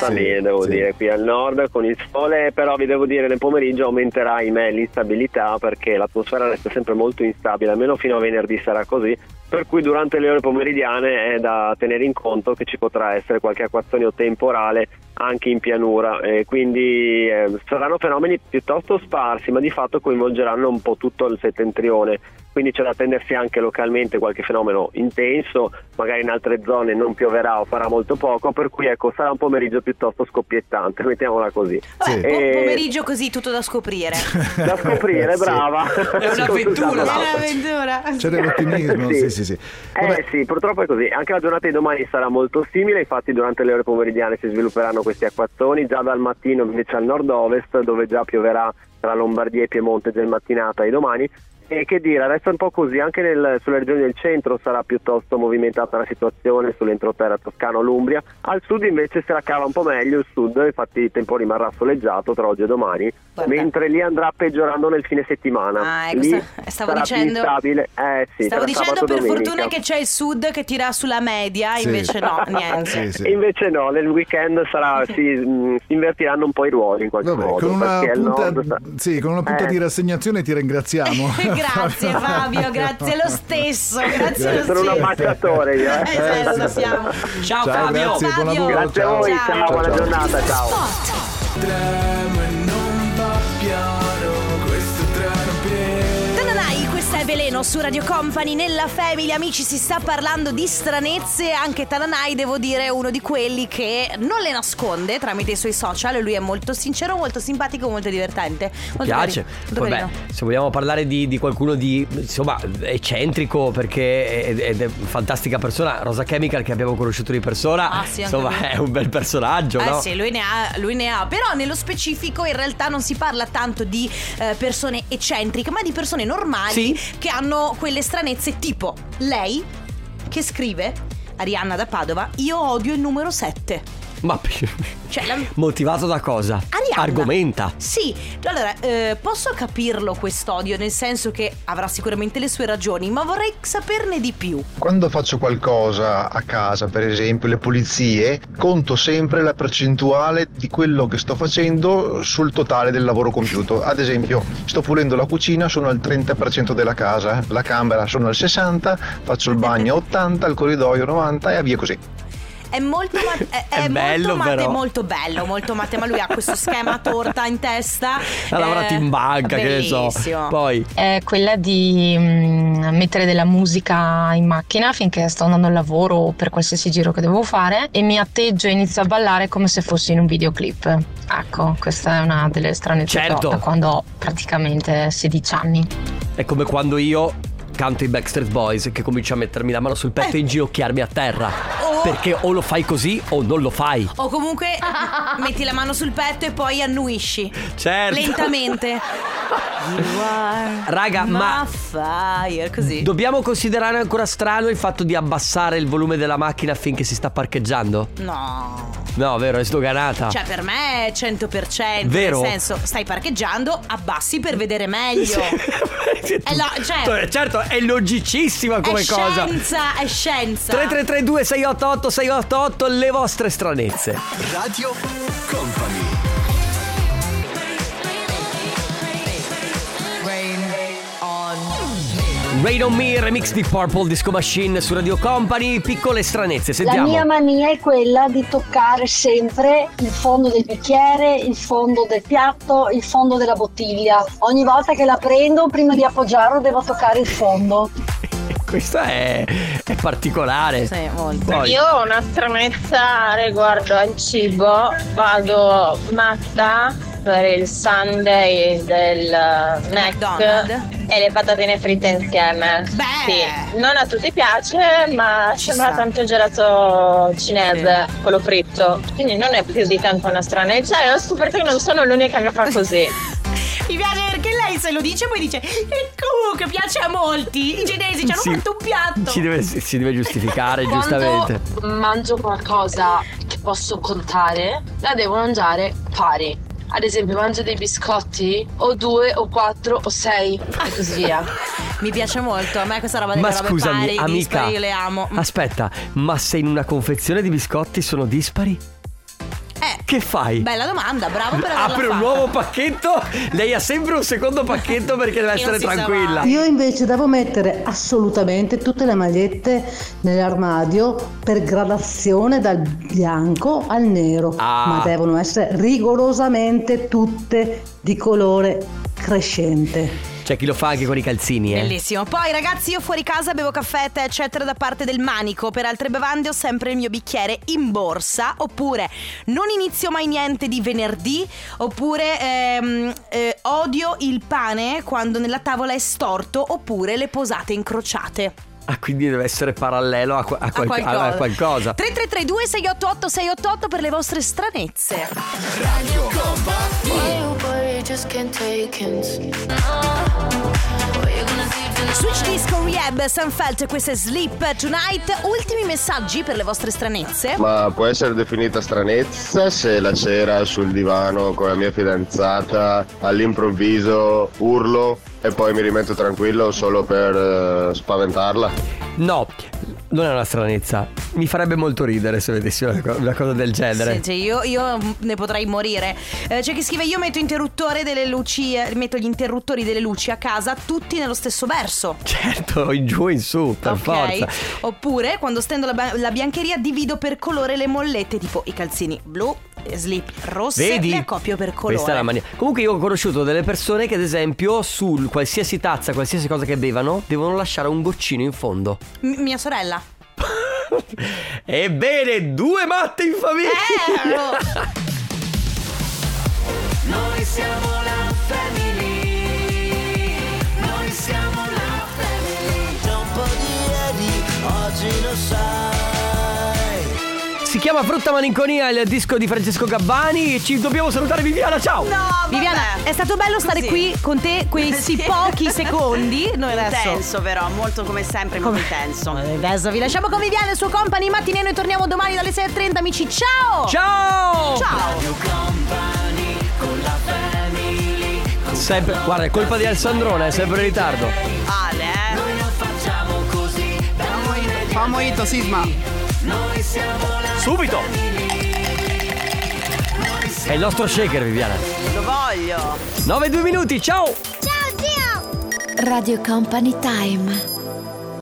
bene, devo sì. dire, qui al nord con il sole, però vi devo dire nel pomeriggio aumenterà ahimè l'instabilità perché l'atmosfera resta sempre molto instabile, almeno fino a venerdì sarà così, per cui durante le ore pomeridiane è da tenere in conto che ci potrà essere qualche acquazzone temporale anche in pianura, e quindi eh, saranno fenomeni piuttosto sparsi, ma di fatto coinvolgeranno un po' tutto il settentrione, quindi c'è da attendersi anche localmente qualche fenomeno intenso, magari in altre zone non pioverà o farà molto poco, per cui ecco sarà un pomeriggio piuttosto scoppiettante, mettiamola così. Vabbè, E- po- pomeriggio così, tutto da scoprire. da scoprire, brava. È un'avventura. È un'avventura. C'è dell'ottimismo, sì, sì, sì. Eh sì, purtroppo è così. Anche la giornata di domani sarà molto simile, infatti durante le ore pomeridiane si svilupperanno questi acquazzoni, già dal mattino invece al nord-ovest, dove già pioverà tra Lombardia e Piemonte già in mattinata di domani. E che dire, resta un po' così, anche nel, sulle regioni del centro sarà piuttosto movimentata la situazione, sull'entroterra toscano, l'Umbria. Al sud invece se la cava un po' meglio il sud, infatti il tempo rimarrà soleggiato tra oggi e domani, Guarda. mentre lì andrà peggiorando nel fine settimana. Ah, ecco, lì sta- stavo sarà dicendo- più instabile. Eh sì, Stavo tra dicendo sabato e per domenica. fortuna che c'è il sud che tira sulla media, Sì. invece no, niente. Sì, sì. E invece no, nel weekend sarà, si, mh, si invertiranno un po' i ruoli in qualche Vabbè, modo. con una perché il punta, nord sta- sì, con una punta Eh. di rassegnazione ti ringraziamo. Grazie Fabio, grazie lo stesso, grazie lo Sono un stesso. ambasciatore io, eh. Eh, beh, lo sappiamo. Ciao, Ciao, Fabio. grazie, buon Fabio. lavoro. Grazie a voi, ciao, Ciao, buona ciao. giornata, ciao. Tremo e non va piano, questo treno pieno. Tananai, questa è Veleno su Radio Company. Nella Family, amici, si sta parlando di stranezze. Anche Tananai, devo dire, è uno di quelli che non le nasconde tramite i suoi social. Lui è molto sincero, molto simpatico, molto divertente. Molto Piace. carino, molto Vabbè, carino. se vogliamo parlare di, di qualcuno di insomma eccentrico, perché è, è, è fantastica persona, Rosa Chemical, che abbiamo conosciuto di persona. Ah, sì, anche insomma, lui. è un bel personaggio, Eh no? sì, lui ne ha, lui ne ha. Però nello specifico in realtà non si parla tanto di eh, persone eccentriche, ma di persone normali, Sì. che hanno quelle stranezze, tipo lei che scrive, Arianna da Padova: io odio il numero sette. Ma Cioè la... motivato da cosa? Arianna. Argomenta. Sì, allora eh, posso capirlo quest'odio, nel senso che avrà sicuramente le sue ragioni, ma vorrei saperne di più. Quando faccio qualcosa a casa, per esempio le pulizie, conto sempre la percentuale di quello che sto facendo sul totale del lavoro compiuto. Ad esempio, sto pulendo la cucina, sono al trenta per cento della casa, la camera sono al sessanta, faccio il bagno a ottanta, il corridoio novanta e via così. È molto ma- è, è È bello, molto mate, però. molto bello, molto mate, ma lui ha questo schema torta in testa. Ha lavorato in banca, che ne so. bellissimo. Poi È quella di mm, mettere della musica in macchina finché sto andando al lavoro o per qualsiasi giro che devo fare, e mi atteggio e inizio a ballare come se fossi in un videoclip. Ecco, questa è una delle stranezze Certo. che ho da quando ho praticamente sedici anni. è come quando io canto i Backstreet Boys, che comincio a mettermi la mano sul petto e inginocchiarmi a terra. Oh. Perché o lo fai così o non lo fai. O comunque metti la mano sul petto e poi annuisci. Certo. Lentamente. You are Raga, my ma fire, così. dobbiamo considerare ancora strano il fatto di abbassare il volume della macchina finché si sta parcheggiando? No. No, vero, è sdoganata. Cioè, per me è cento per cento. Vero? Nel senso, stai parcheggiando, abbassi per vedere meglio. Eh, no, cioè, Certo, è logicissima come è cosa. scienza, è scienza. tre tre tre due sei otto otto sei otto otto, le vostre stranezze. Radio Company. Rain on Me, remix di Purple Disco Machine su Radio Company. Piccole stranezze, La sentiamo. mia mania è quella di toccare sempre il fondo del bicchiere, il fondo del piatto, il fondo della bottiglia. Ogni volta che la prendo, prima di appoggiarlo, devo toccare il fondo. Questa è, è particolare. Sì, molto. Poi, Io ho una stranezza riguardo al cibo, vado matta per il sundae del Mac McDonald's. e le patatine fritte insieme. Beh. Sì, non a tutti piace, ma sembra sta. tanto gelato cinese, quello fritto. Quindi non è più di tanto una stranezza, e ho scoperto che non sono l'unica che fa così. Mi piace perché lei se lo dice poi dice e comunque piace a molti. I cinesi ci hanno Sì. fatto un piatto. si deve, si deve giustificare, giustamente. Quando mangio qualcosa che posso contare, la devo mangiare pari. Ad esempio, mangio dei biscotti, o due, o quattro, o sei, e così via. Mi piace molto, a me questa roba delle Ma robe scusami, pari, amica, dispari, io le amo. aspetta, ma se in una confezione di biscotti sono dispari? Eh, Che fai? Bella domanda, bravo per averla Apre un fatta. nuovo pacchetto. Lei ha sempre un secondo pacchetto perché deve essere tranquilla. Io invece devo mettere assolutamente tutte le magliette nell'armadio per gradazione dal bianco al nero, Ah. ma devono essere rigorosamente tutte di colore crescente. C'è chi lo fa anche con i calzini, eh. Bellissimo. Poi ragazzi, io fuori casa bevo caffè, tè eccetera da parte del manico. Per altre bevande ho sempre il mio bicchiere in borsa. Oppure non inizio mai niente di venerdì. Oppure ehm, eh, odio il pane quando nella tavola è storto. Oppure le posate incrociate. Ah, quindi deve essere parallelo a, qua- a qual- A qualcosa. a qualcosa. tre tre tre due sei otto otto sei otto otto per le vostre stranezze. Radio Company. Switch Disco Rehab, Sunfelt, questo è Sleep Tonight. Ultimi messaggi per le vostre stranezze. Ma può essere definita stranezza se la sera sul divano con la mia fidanzata all'improvviso urlo e poi mi rimetto tranquillo solo per eh, spaventarla? No, non è una stranezza. Mi farebbe molto ridere se vedessi una, co- una cosa del genere. Senti, io, io ne potrei morire. Eh, c'è chi scrive: io metto interruttore delle luci, eh, metto gli interruttori delle luci a casa tutti nello stesso verso. Certo, in giù e in su, per Ok. forza. Oppure quando stendo la, ba- la biancheria divido per colore le mollette, tipo i calzini blu, slip rosse, Vedi? le accoppio per colore. Questa è la mania. Comunque io ho conosciuto delle persone che ad esempio su qualsiasi tazza, qualsiasi cosa che bevano, devono lasciare un goccino in fondo. M- mia sorella. Ebbene, due matte in famiglia. Noi siamo la family. Noi siamo la family. C'è un po' di ieri, oggi lo sai. Si chiama Frutta Malinconia, il disco di Francesco Gabbani. Ci dobbiamo salutare, Viviana, ciao. No, Viviana, è stato bello stare Così. qui con te questi pochi secondi. Noi adesso Intenso però, molto come sempre, molto intenso. Adesso vi lasciamo con Viviana e il suo company mattinè. Noi torniamo domani dalle sei e trenta, amici. Ciao. Ciao. Ciao. Radio Company con la family. Sempre, guarda, è colpa di Alessandrone, è sempre in ritardo. Ale, eh. Noi lo facciamo così. Da noi vediamo. Famoito, Sisma. Noi siamo la Subito. È il nostro shaker, Viviana. Lo voglio. nove e due minuti, ciao. Radio Company Time.